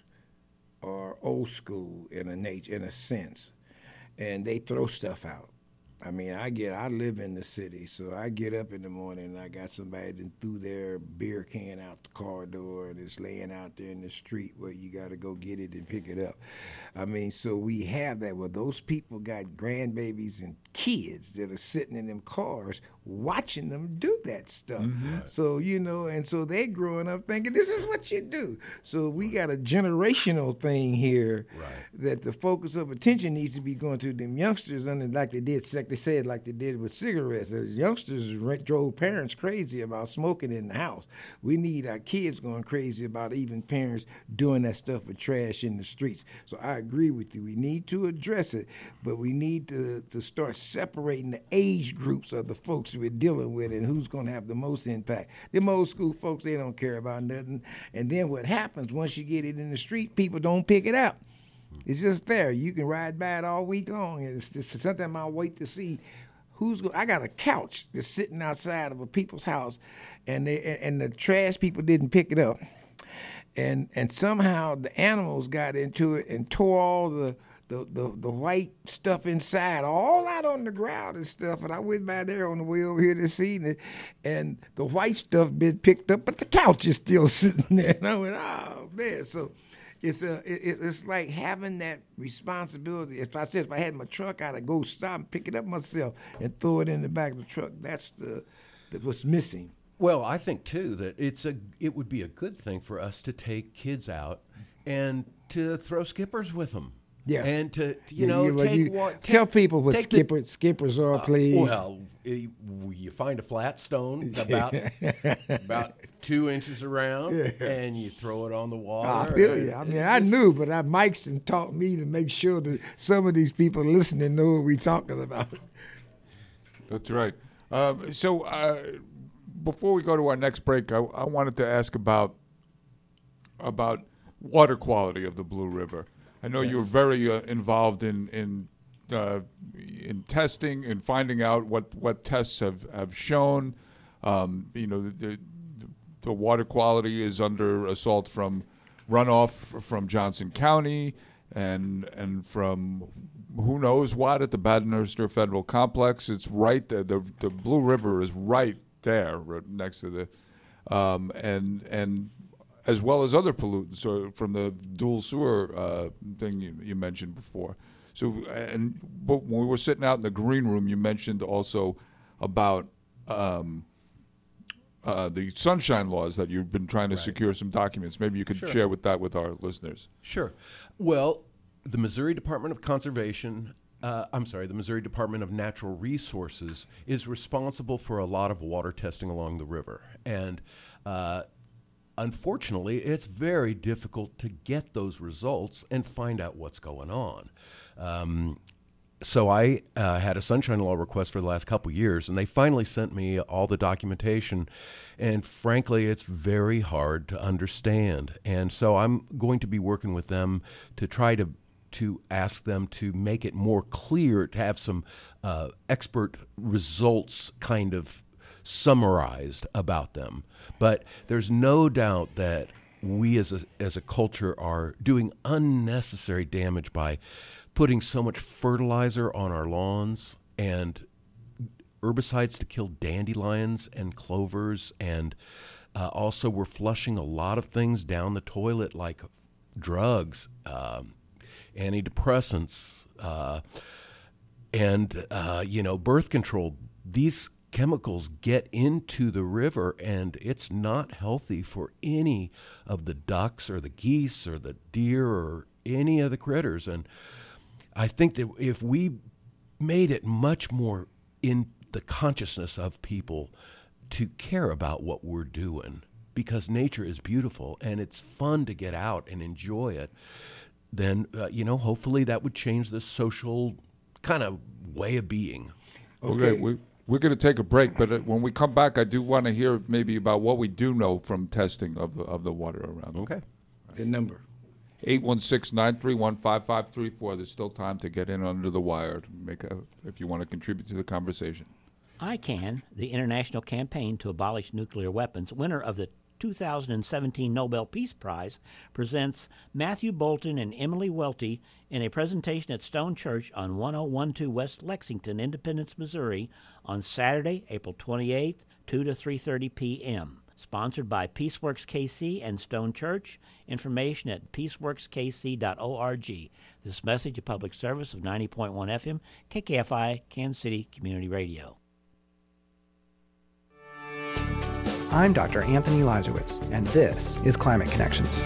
Speaker 6: are old school in a nature, in a sense, and they throw stuff out. I mean, I get, I live in the city, so I get up in the morning and I got somebody that threw their beer can out the car door and it's laying out there in the street where you got to go get it and pick it up. I mean, so we have that. Well, those people got grandbabies and kids that are sitting in them cars watching them do that stuff. Mm-hmm. So, you know, and so they growing up thinking this is what you do. So we got a generational thing here
Speaker 14: right.
Speaker 6: that the focus of attention needs to be going to them youngsters, and like they did, like they said, like they did with cigarettes. As youngsters drove parents crazy about smoking in the house. We need our kids going crazy about even parents doing that stuff with trash in the streets. So I agree with you. We need to address it, but we need to, to start separating the age groups of the folks we're dealing with and who's going to have the most impact. Them old school folks, they don't care about nothing. And then what happens once you get it in the street, people don't pick it up. It's just there. You can ride by it all week long. It's just sometimes I wait to see who's going. I got a couch that's sitting outside of a people's house, and they and the trash people didn't pick it up, and and somehow the animals got into it and tore all the the, the, the white stuff inside all out on the ground and stuff. And I went by there on the way over here this evening, and the white stuff been picked up, but the couch is still sitting there. And I went, oh man, so. It's a, it, it's like having that responsibility. If I said if I had my truck, I'd go stop and pick it up myself and throw it in the back of the truck. That's the that's what's missing.
Speaker 14: Well, I think too that it's a it would be a good thing for us to take kids out and to throw skippers with them.
Speaker 6: Yeah,
Speaker 14: and to you
Speaker 6: yeah,
Speaker 14: know
Speaker 6: you,
Speaker 14: take
Speaker 6: you,
Speaker 14: one, take,
Speaker 6: tell people what skipper,
Speaker 14: the,
Speaker 6: skippers are,
Speaker 14: uh,
Speaker 6: please.
Speaker 14: Well, you, you find a flat stone about about two inches around, yeah. and you throw it on the water.
Speaker 6: I feel you. I mean, I just, knew, but I Mike's and taught me to make sure that some of these people listening know what we're talking about.
Speaker 5: That's right. Um, so uh, before we go to our next break, I, I wanted to ask about about water quality of the Blue River. I know yeah. you're very uh, involved in in uh, in testing and finding out what, what tests have, have shown. Um, you know, the, the the water quality is under assault from runoff from Johnson County and and from who knows what at the Bannister Federal Complex. It's right there. The the Blue River is right there, right next to the um, and and. as well as other pollutants or from the dual sewer uh, thing you, you mentioned before. So, and but when we were sitting out in the green room, you mentioned also about um, uh, the sunshine laws that you've been trying to right. secure some documents. Maybe you could
Speaker 14: sure.
Speaker 5: share with that with our listeners.
Speaker 14: Sure. Well, the Missouri Department of Conservation, uh, I'm sorry, the Missouri Department of Natural Resources is responsible for a lot of water testing along the river. And uh, unfortunately, it's very difficult to get those results and find out what's going on. Um, so I uh, had a Sunshine Law request for the last couple of years, and they finally sent me all the documentation. And frankly, it's very hard to understand. And so I'm going to be working with them to try to to ask them to make it more clear, to have some uh, expert results kind of summarized about them. But there's no doubt that we as a, as a culture are doing unnecessary damage by putting so much fertilizer on our lawns and herbicides to kill dandelions and clovers, and uh, also we're flushing a lot of things down the toilet like drugs, um, antidepressants, uh, and uh, you know, birth control. These chemicals get into the river, and it's not healthy for any of the ducks or the geese or the deer or any of the critters. And I think that if we made it much more in the consciousness of people to care about what we're doing, because nature is beautiful and it's fun to get out and enjoy it, then, uh, you know, hopefully that would change the social kind of way of being.
Speaker 5: Okay, okay we, we're going to take a break, but when we come back, I do want to hear maybe about what we do know from testing of the, of the water around.
Speaker 14: Okay.
Speaker 6: The number.
Speaker 5: eight one six, nine three one, five five three four. There's still time to get in under the wire to make a, if you want to contribute to the conversation.
Speaker 15: ICAN, the International Campaign to Abolish Nuclear Weapons, winner of the two thousand seventeen Nobel Peace Prize, presents Matthew Bolton and Emily Welty in a presentation at Stone Church on one oh one two West Lexington, Independence, Missouri, on Saturday, April twenty-eighth, two to three thirty p.m. Sponsored by PeaceWorks K C and Stone Church. Information at peaceworks k c dot org. This message, a public service of ninety point one F M, K K F I, Kansas City Community Radio.
Speaker 16: I'm Doctor Anthony Lazarowitz, and this is Climate Connections.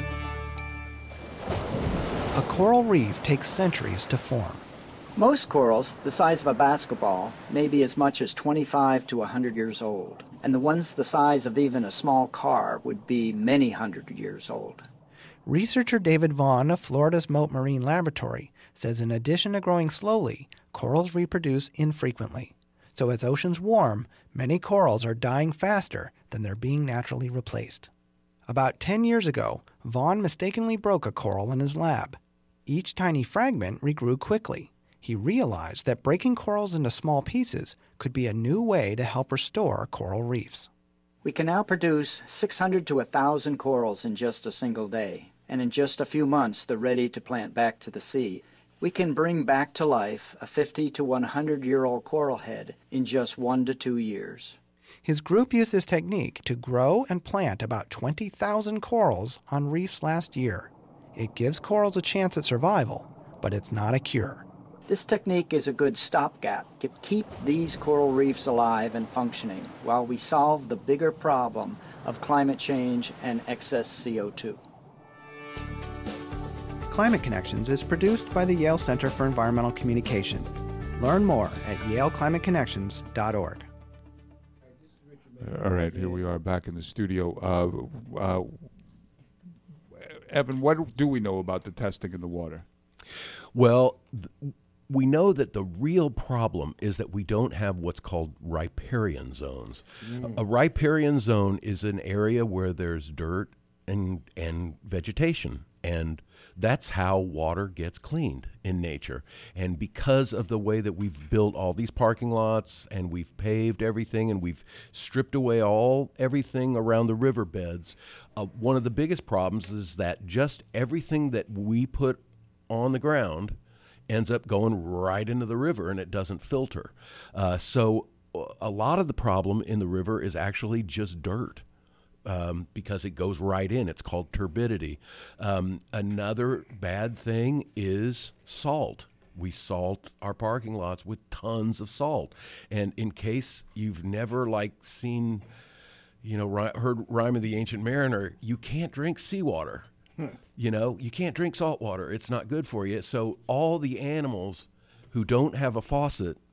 Speaker 16: A coral reef takes centuries to form.
Speaker 17: Most corals, the size of a basketball, may be as much as twenty-five to one hundred years old, and the ones the size of even a small car would be many hundred years old.
Speaker 16: Researcher David Vaughn of Florida's Mote Marine Laboratory says in addition to growing slowly, corals reproduce infrequently. So as oceans warm, many corals are dying faster than they're being naturally replaced. About ten years ago, Vaughn mistakenly broke a coral in his lab. Each tiny fragment regrew quickly. He realized that breaking corals into small pieces could be a new way to help restore coral reefs.
Speaker 17: We can now produce six hundred to one thousand corals in just a single day, and in just a few months they're ready to plant back to the sea. We can bring back to life a fifty to one hundred year old coral head in just one to two years.
Speaker 16: His group used this technique to grow and plant about twenty thousand corals on reefs last year. It gives corals a chance at survival, but it's not a cure.
Speaker 17: This technique is a good stopgap to keep these coral reefs alive and functioning while we solve the bigger problem of climate change and excess C O two.
Speaker 16: Climate Connections is produced by the Yale Center for Environmental Communication. Learn more at yale climate connections dot org.
Speaker 5: All right, here we are back in the studio. Uh, uh, Evan, what do we know about the testing in the water?
Speaker 14: Well, th- we know that the real problem is that we don't have what's called riparian zones. Mm. A, a riparian zone is an area where there's dirt and and vegetation, and that's how water gets cleaned in nature. And because of the way that we've built all these parking lots and we've paved everything and we've stripped away all everything around the riverbeds, uh, one of the biggest problems is that just everything that we put on the ground ends up going right into the river and it doesn't filter. Uh, so a lot of the problem in the river is actually just dirt. Um, because it goes right in. It's called turbidity. Um, another bad thing is salt. We salt our parking lots with tons of salt. And in case you've never like seen, you know, ri- heard Rhyme of the Ancient Mariner, you can't drink seawater. Hmm. You know, you can't drink salt water. It's not good for you. So all the animals who don't have a faucet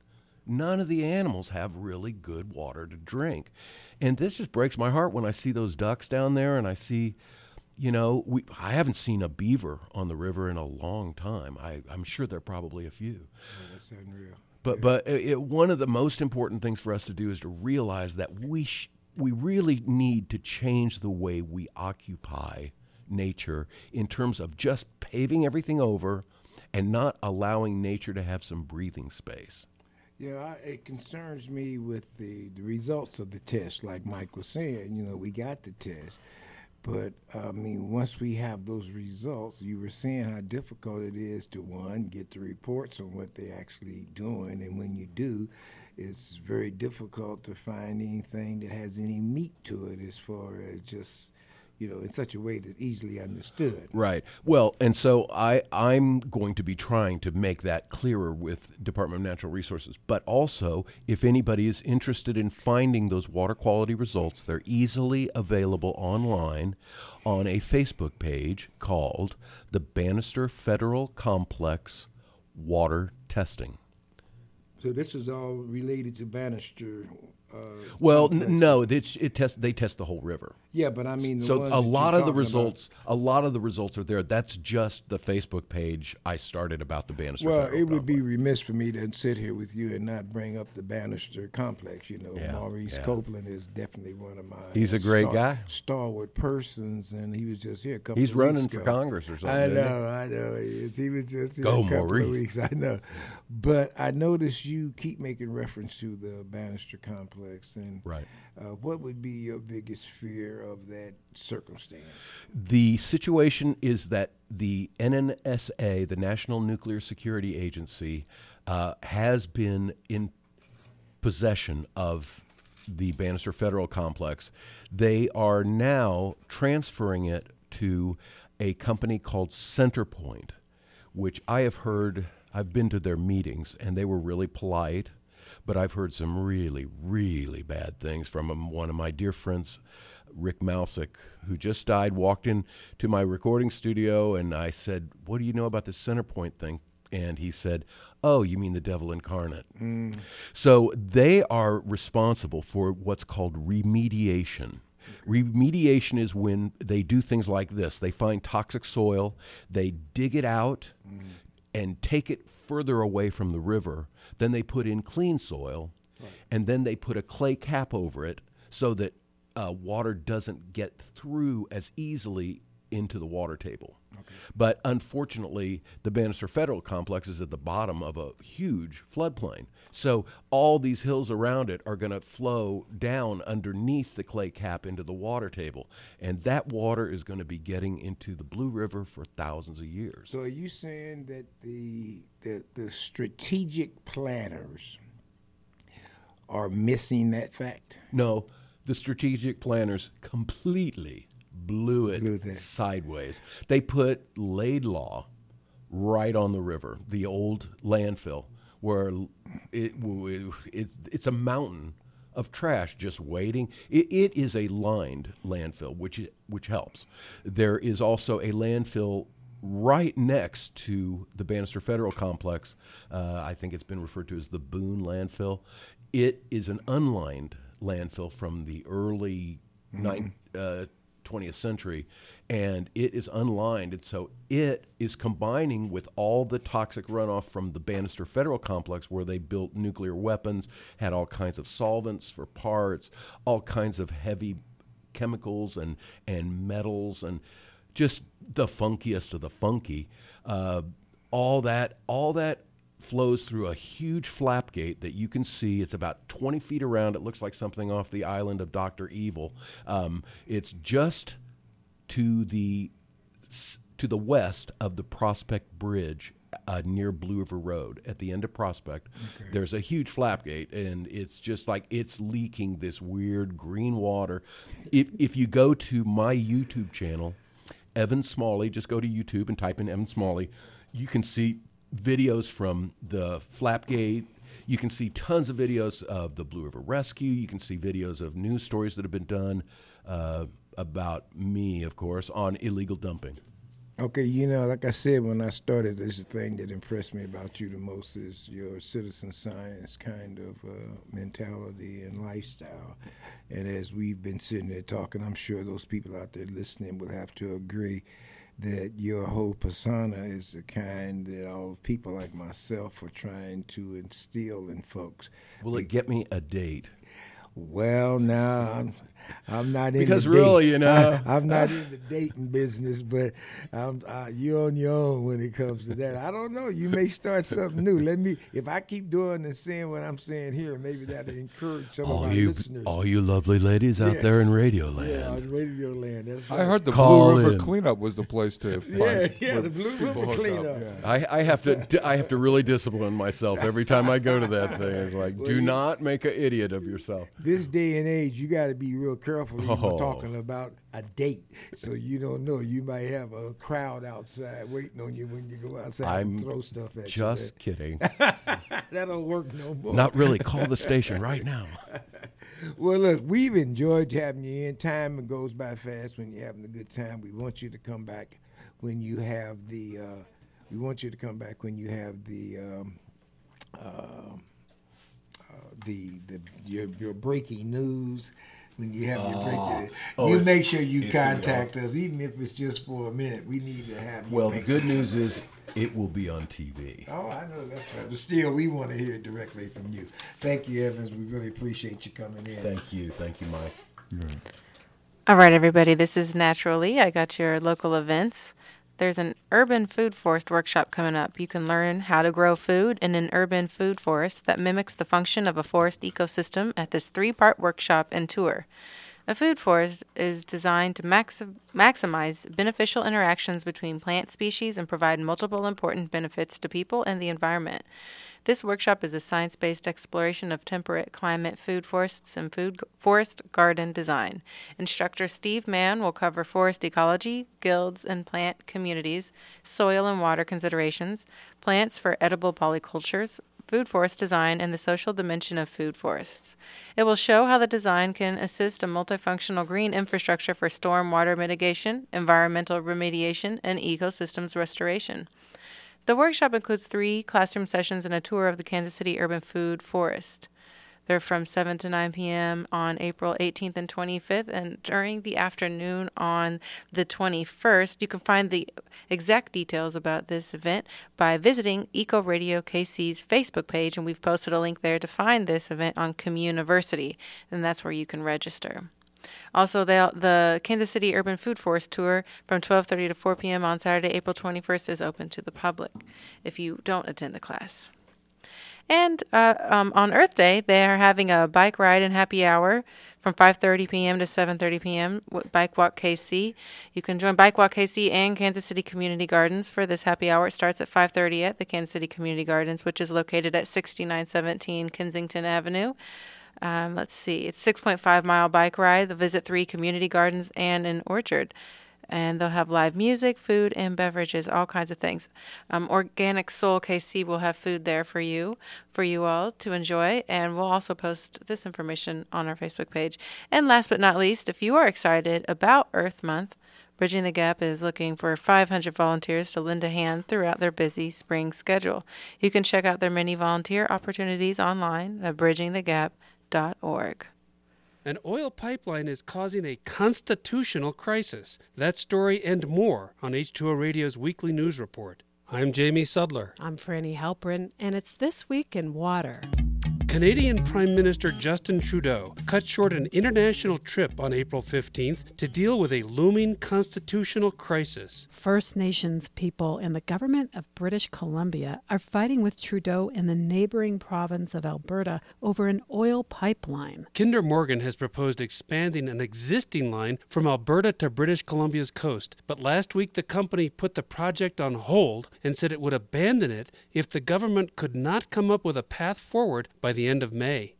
Speaker 14: none of the animals have really good water to drink. And this just breaks my heart when I see those ducks down there, and I see, you know, we I haven't seen a beaver on the river in a long time. I, I'm sure there are probably a few.
Speaker 6: Oh, that's unreal.
Speaker 14: But but it, one of the most important things for us to do is to realize that we sh- we really need to change the way we occupy nature in terms of just paving everything over and not allowing nature to have some breathing space.
Speaker 6: Yeah, I, it concerns me with the, the results of the test. Like Mike was saying, you know, we got the test. But, I mean, once we have those results, you were saying how difficult it is to, one, get the reports on what they're actually doing. And when you do, it's very difficult to find anything that has any meat to it as far as just, you know, in such a way that's easily understood.
Speaker 14: Right. Well, and so I, I'm going to be trying to make that clearer with Department of Natural Resources. But also, if anybody is interested in finding those water quality results, they're easily available online on a Facebook page called the Bannister Federal Complex Water Testing.
Speaker 6: So this is all related to Bannister. Uh,
Speaker 14: well, n- no, it, it test, they test the whole river.
Speaker 6: Yeah, but I mean, the
Speaker 14: so
Speaker 6: ones
Speaker 14: a
Speaker 6: that
Speaker 14: lot
Speaker 6: you're
Speaker 14: of the
Speaker 6: talking
Speaker 14: results, a lot of the results are there. That's just the Facebook page I started about the Bannister.
Speaker 6: Well,
Speaker 14: Federal
Speaker 6: it would
Speaker 14: Complex.
Speaker 6: be remiss for me to sit here with you and not bring up the Bannister complex. You know,
Speaker 14: Yeah,
Speaker 6: Maurice
Speaker 14: yeah.
Speaker 6: Copeland is definitely one of my.
Speaker 14: He's a great
Speaker 6: star-
Speaker 14: guy.
Speaker 6: stalwart persons, and he was just here a couple.
Speaker 14: He's
Speaker 6: of
Speaker 14: running
Speaker 6: weeks
Speaker 14: for
Speaker 6: ago.
Speaker 14: Congress or something,
Speaker 6: I
Speaker 14: isn't he?
Speaker 6: know, I know. He, is. He was just here
Speaker 14: Go,
Speaker 6: a couple
Speaker 14: Maurice.
Speaker 6: of weeks. I know, but I noticed you keep making reference to the Bannister complex, and
Speaker 14: right.
Speaker 6: Uh, what would be your biggest fear of that circumstance?
Speaker 14: The situation is that the N N S A, the National Nuclear Security Agency, uh, has been in possession of the Bannister Federal Complex. They are now transferring it to a company called Centerpoint, which I have heard, I've been to their meetings, and they were really polite. But I've heard some really, really bad things from um, one of my dear friends, Rick Mausick, who just died, walked in to my recording studio, and I said, what do you know about this Centerpoint thing? And he said, oh, you mean the devil incarnate.
Speaker 6: Mm.
Speaker 14: So they are responsible for what's called remediation. Remediation is when they do things like this. They find toxic soil, they dig it out, mm. and take it further away from the river. Then they put in clean soil, right. and then they put a clay cap over it so that uh, water doesn't get through as easily into the water table. Okay. But unfortunately, the Bannister Federal Complex is at the bottom of a huge floodplain. So all these hills around it are going to flow down underneath the clay cap into the water table. And that water is going to be getting into the Blue River for thousands of years.
Speaker 6: So are you saying that the the, the strategic planners are missing that fact?
Speaker 14: No, the strategic planners completely blew it
Speaker 6: Blew
Speaker 14: sideways. They put Laidlaw right on the river, the old landfill, where it, it it's it's a mountain of trash just waiting. It, it is a lined landfill, which which helps. There is also a landfill right next to the Bannister Federal Complex. Uh, I think it's been referred to as the Boone landfill. It is an unlined landfill from the early mm-hmm. nine, uh, twentieth century, and it is unlined, and so it is combining with all the toxic runoff from the Bannister Federal Complex, where they built nuclear weapons, had all kinds of solvents for parts, all kinds of heavy chemicals and and metals, and just the funkiest of the funky. Uh, all that, all that flows through a huge flap gate that you can see. It's about twenty feet around. It looks like something off the island of Doctor Evil. Um, it's just to the to the west of the Prospect Bridge uh, near Blue River Road at the end of Prospect. Okay. There's a huge flap gate, and it's just like it's leaking this weird green water. If if you go to my YouTube channel, Evan Smalley, just go to YouTube and type in Evan Smalley, you can see videos from the Flapgate. You can see tons of videos of the Blue River Rescue. You can see videos of news stories that have been done uh, about me, of course, on illegal dumping.
Speaker 6: Okay, you know, like I said when I started, this is the thing that impressed me about you the most is your citizen science kind of uh, mentality and lifestyle. And as we've been sitting there talking, I'm sure those people out there listening will have to agree that your whole persona is the kind that all people like myself are trying to instill in folks.
Speaker 14: Will it get me a date?
Speaker 6: Well, now I'm, I'm not in
Speaker 14: because
Speaker 6: the
Speaker 14: really,
Speaker 6: date.
Speaker 14: you know,
Speaker 6: I, I'm not in the dating business, but I'm, uh, you're on your own when it comes to that. I don't know. You may start something new. Let me, if I keep doing and saying what I'm saying here, maybe that'll encourage some
Speaker 14: all
Speaker 6: of our
Speaker 14: you,
Speaker 6: listeners.
Speaker 14: all you lovely ladies out
Speaker 6: Yes.
Speaker 14: there in Radio Land.
Speaker 6: Yeah, on Radio Land. That's right.
Speaker 5: I heard the
Speaker 14: Call
Speaker 5: Blue River
Speaker 14: in.
Speaker 5: Cleanup was the place to find.
Speaker 6: Yeah, yeah,
Speaker 5: where
Speaker 6: the Blue
Speaker 5: people
Speaker 6: River
Speaker 5: hook up.
Speaker 6: Cleanup.
Speaker 5: Yeah.
Speaker 14: I, I have to I have to really discipline myself every time I go to that thing. It's like,
Speaker 6: Well,
Speaker 14: do
Speaker 6: you-
Speaker 14: not make an idiot of yourself.
Speaker 6: This day and age, you got to be real careful. Even
Speaker 14: Oh.
Speaker 6: talking about a date, so you don't know. You might have a crowd outside waiting on you when you go outside
Speaker 14: I'm
Speaker 6: and throw stuff at
Speaker 14: just
Speaker 6: you.
Speaker 14: kidding.
Speaker 6: That don't work no more.
Speaker 14: Not really. Call the station right now.
Speaker 6: Well, look, we've enjoyed having you in. Time goes by fast when you're having a good time. We want you to come back when you have the. Uh, we want you to come back when you have the. Um, uh, uh, the the your, your breaking news. When you have your breaking,
Speaker 14: oh,
Speaker 6: you
Speaker 14: it's-
Speaker 6: make sure you
Speaker 14: it's gonna be
Speaker 6: contact us, even if it's just for a minute. We need to have you.
Speaker 14: Well, the
Speaker 6: make
Speaker 14: good
Speaker 6: some-
Speaker 14: news is it will be on T V.
Speaker 6: Oh, I know that's right. But still, we want to hear it directly from you. Thank you, Evans. We really appreciate you coming in.
Speaker 14: Thank you. Thank you, Mike.
Speaker 4: All right, everybody, this is Naturally. I got your local events. There's an urban food forest workshop coming up. You can learn how to grow food in an urban food forest that mimics the function of a forest ecosystem at this three-part workshop and tour. A food forest is designed to maxi- maximize beneficial interactions between plant species and provide multiple important benefits to people and the environment. This workshop is a science-based exploration of temperate climate food forests and food forest garden design. Instructor Steve Mann will cover forest ecology, guilds and plant communities, soil and water considerations, plants for edible polycultures, food forest design, and the social dimension of food forests. It will show how the design can assist a multifunctional green infrastructure for storm water mitigation, environmental remediation, and ecosystems restoration. The workshop includes three classroom sessions and a tour of the Kansas City Urban Food Forest. They're from seven to nine p.m. on April eighteenth and twenty-fifth, and during the afternoon on the twenty-first. You can find the exact details about this event by visiting Eco Radio K C's Facebook page, and we've posted a link there to find this event on Communiversity, and that's where you can register. Also, the, the Kansas City Urban Food Forest Tour from twelve thirty to four p.m. on Saturday, April twenty-first is open to the public if you don't attend the class. And uh, um, on Earth Day, they are having a bike ride and happy hour from five thirty p.m. to seven thirty p.m. with Bike Walk K C. You can join Bike Walk K C and Kansas City Community Gardens for this happy hour. It starts at five thirty at the Kansas City Community Gardens, which is located at sixty-nine seventeen Kensington Avenue. Um, let's see, it's six point five mile bike ride. They'll visit three community gardens and an orchard. And they'll have live music, food, and beverages, all kinds of things. Um, Organic Soul K C will have food there for you, for you all to enjoy. And we'll also post this information on our Facebook page. And last but not least, if you are excited about Earth Month, Bridging the Gap is looking for five hundred volunteers to lend a hand throughout their busy spring schedule. You can check out their many volunteer opportunities online at bridging the gap dot org.
Speaker 18: An oil pipeline is causing a constitutional crisis. That story and more on H two O Radio's weekly news report. I'm Jamie Sudler.
Speaker 19: I'm Franny Halperin, and it's This Week in Water.
Speaker 18: Canadian Prime Minister Justin Trudeau cut short an international trip on April fifteenth to deal with a looming constitutional crisis.
Speaker 19: First Nations people and the government of British Columbia are fighting with Trudeau in the neighboring province of Alberta over an oil pipeline.
Speaker 18: Kinder Morgan has proposed expanding an existing line from Alberta to British Columbia's coast, but last week the company put the project on hold and said it would abandon it if the government could not come up with a path forward by the end of May.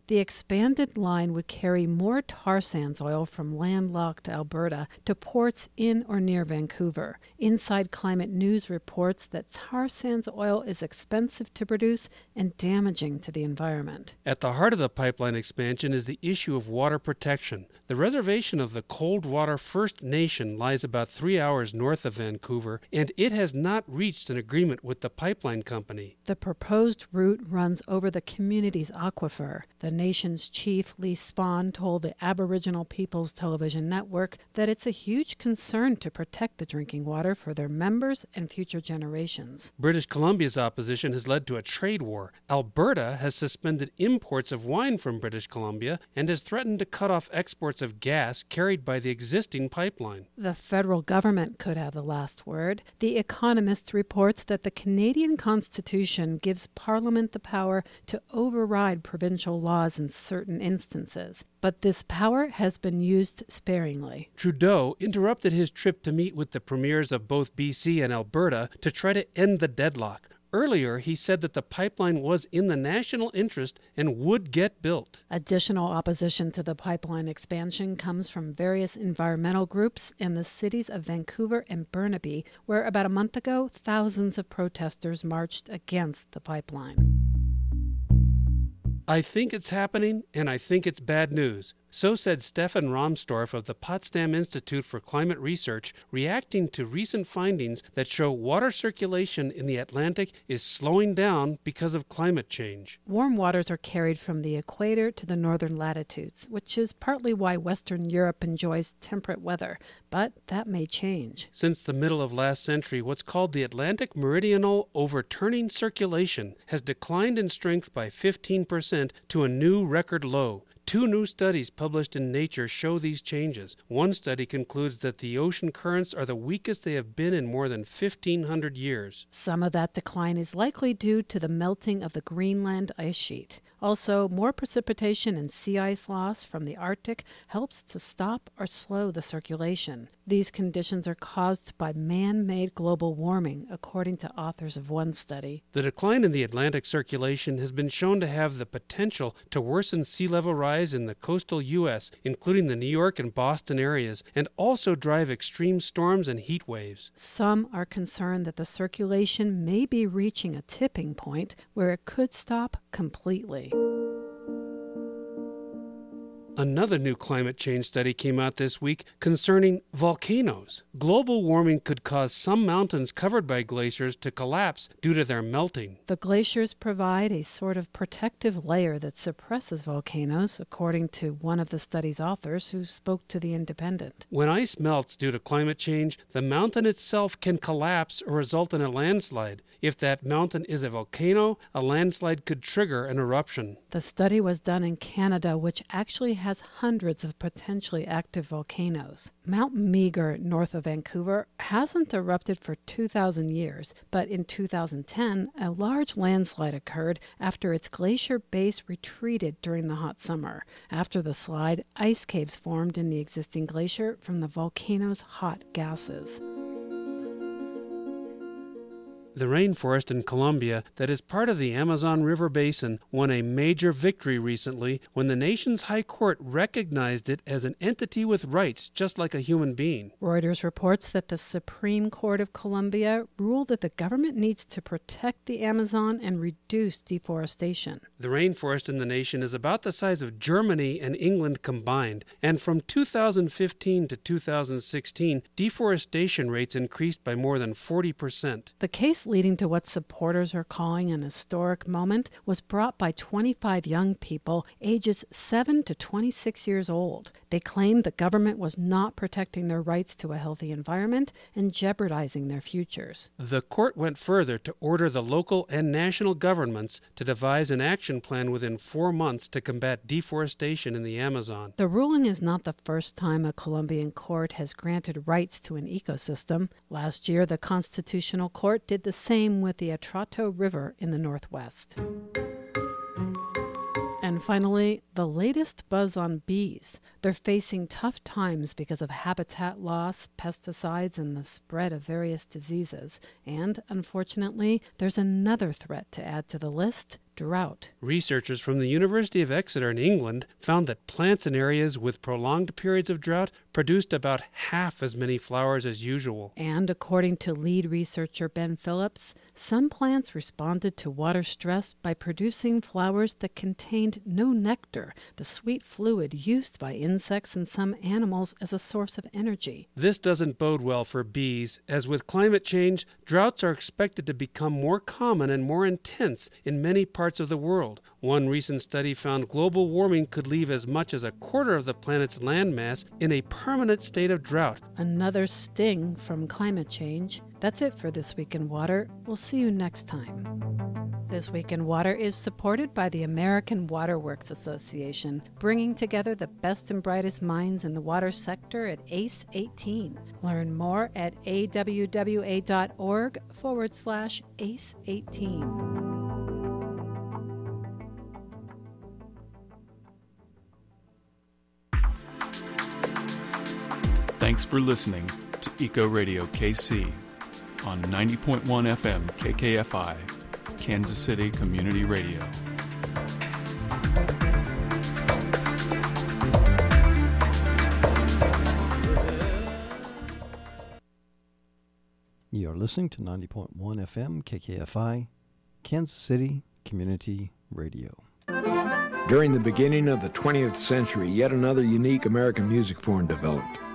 Speaker 19: The expanded line would carry more tar sands oil from landlocked Alberta to ports in or near Vancouver. Inside Climate News reports that tar sands oil is expensive to produce and damaging to the environment.
Speaker 18: At the heart of the pipeline expansion is the issue of water protection. The reservation of the Coldwater First Nation lies about three hours north of Vancouver, and it has not reached an agreement with the pipeline company.
Speaker 19: The proposed route runs over the community's aquifer. The nation's chief, Lee Spahn, told the Aboriginal Peoples Television Network that it's a huge concern to protect the drinking water for their members and future generations.
Speaker 18: British Columbia's opposition has led to a trade war. Alberta has suspended imports of wine from British Columbia and has threatened to cut off exports of gas carried by the existing pipeline.
Speaker 19: The federal government could have the last word. The Economist reports that the Canadian Constitution gives Parliament the power to override provincial laws in certain instances, but this power has been used sparingly.
Speaker 18: Trudeau interrupted his trip to meet with the premiers of both B C and Alberta to try to end the deadlock. Earlier, he said that the pipeline was in the national interest and would get built.
Speaker 19: Additional opposition to the pipeline expansion comes from various environmental groups in the cities of Vancouver and Burnaby, where about a month ago, thousands of protesters marched against the pipeline.
Speaker 18: I think it's happening, and I think it's bad news. So said Stefan Rahmstorf of the Potsdam Institute for Climate Research, reacting to recent findings that show water circulation in the Atlantic is slowing down because of climate change.
Speaker 19: Warm waters are carried from the equator to the northern latitudes, which is partly why Western Europe enjoys temperate weather, but that may change.
Speaker 18: Since the middle of last century, what's called the Atlantic Meridional Overturning Circulation has declined in strength by fifteen percent to a new record low. Two new studies published in Nature show these changes. One study concludes that the ocean currents are the weakest they have been in more than fifteen hundred years.
Speaker 19: Some of that decline is likely due to the melting of the Greenland ice sheet. Also, more precipitation and sea ice loss from the Arctic helps to stop or slow the circulation. These conditions are caused by man-made global warming, according to authors of one study.
Speaker 18: The decline in the Atlantic circulation has been shown to have the potential to worsen sea level rise in the coastal U S, including the New York and Boston areas, and also drive extreme storms and heat waves.
Speaker 19: Some are concerned that the circulation may be reaching a tipping point where it could stop completely.
Speaker 18: Another new climate change study came out this week concerning volcanoes. Global warming could cause some mountains covered by glaciers to collapse due to their melting.
Speaker 19: The glaciers provide a sort of protective layer that suppresses volcanoes, according to one of the study's authors who spoke to The Independent.
Speaker 18: When ice melts due to climate change, the mountain itself can collapse or result in a landslide. If that mountain is a volcano, a landslide could trigger an eruption.
Speaker 19: The study was done in Canada, which actually has hundreds of potentially active volcanoes. Mount Meager, north of Vancouver, hasn't erupted for two thousand years, but in two thousand ten, a large landslide occurred after its glacier base retreated during the hot summer. After the slide, ice caves formed in the existing glacier from the volcano's hot gases.
Speaker 18: The rainforest in Colombia that is part of the Amazon River Basin won a major victory recently when the nation's high court recognized it as an entity with rights just like a human being.
Speaker 19: Reuters reports that the Supreme Court of Colombia ruled that the government needs to protect the Amazon and reduce deforestation.
Speaker 18: The rainforest in the nation is about the size of Germany and England combined, and from two thousand fifteen to two thousand sixteen, deforestation rates increased by more than forty percent.
Speaker 19: The case leading to what supporters are calling an historic moment was brought by twenty-five young people ages seven to twenty-six years old. They claimed the government was not protecting their rights to a healthy environment and jeopardizing their futures.
Speaker 18: The court went further to order the local and national governments to devise an action plan within four months to combat deforestation in the Amazon.
Speaker 19: The ruling is not the first time a Colombian court has granted rights to an ecosystem. Last year, the Constitutional Court did the same with the Atrato River in the northwest. And finally, the latest buzz on bees. They're facing tough times because of habitat loss, pesticides, and the spread of various diseases. And, unfortunately, there's another threat to add to the list: drought.
Speaker 18: Researchers from the University of Exeter in England found that plants in areas with prolonged periods of drought produced about half as many flowers as usual.
Speaker 19: And according to lead researcher Ben Phillips, some plants responded to water stress by producing flowers that contained no nectar, the sweet fluid used by insects and some animals as a source of energy.
Speaker 18: This doesn't bode well for bees, as with climate change, droughts are expected to become more common and more intense in many parts of the world. One recent study found global warming could leave as much as a quarter of the planet's landmass in a permanent state of drought.
Speaker 19: Another sting from climate change. That's it for This Week in Water. We'll see you next time. This Week in Water is supported by the American Waterworks Association, bringing together the best and brightest minds in the water sector at A C E eighteen. Learn more at awwa.org forward slash ACE 18.
Speaker 3: Thanks for listening to Eco Radio K C on ninety point one F M K K F I, Kansas City Community Radio.
Speaker 20: You're listening to ninety point one F M K K F I, Kansas City Community Radio.
Speaker 21: During the beginning of the twentieth century, yet another unique American music form developed.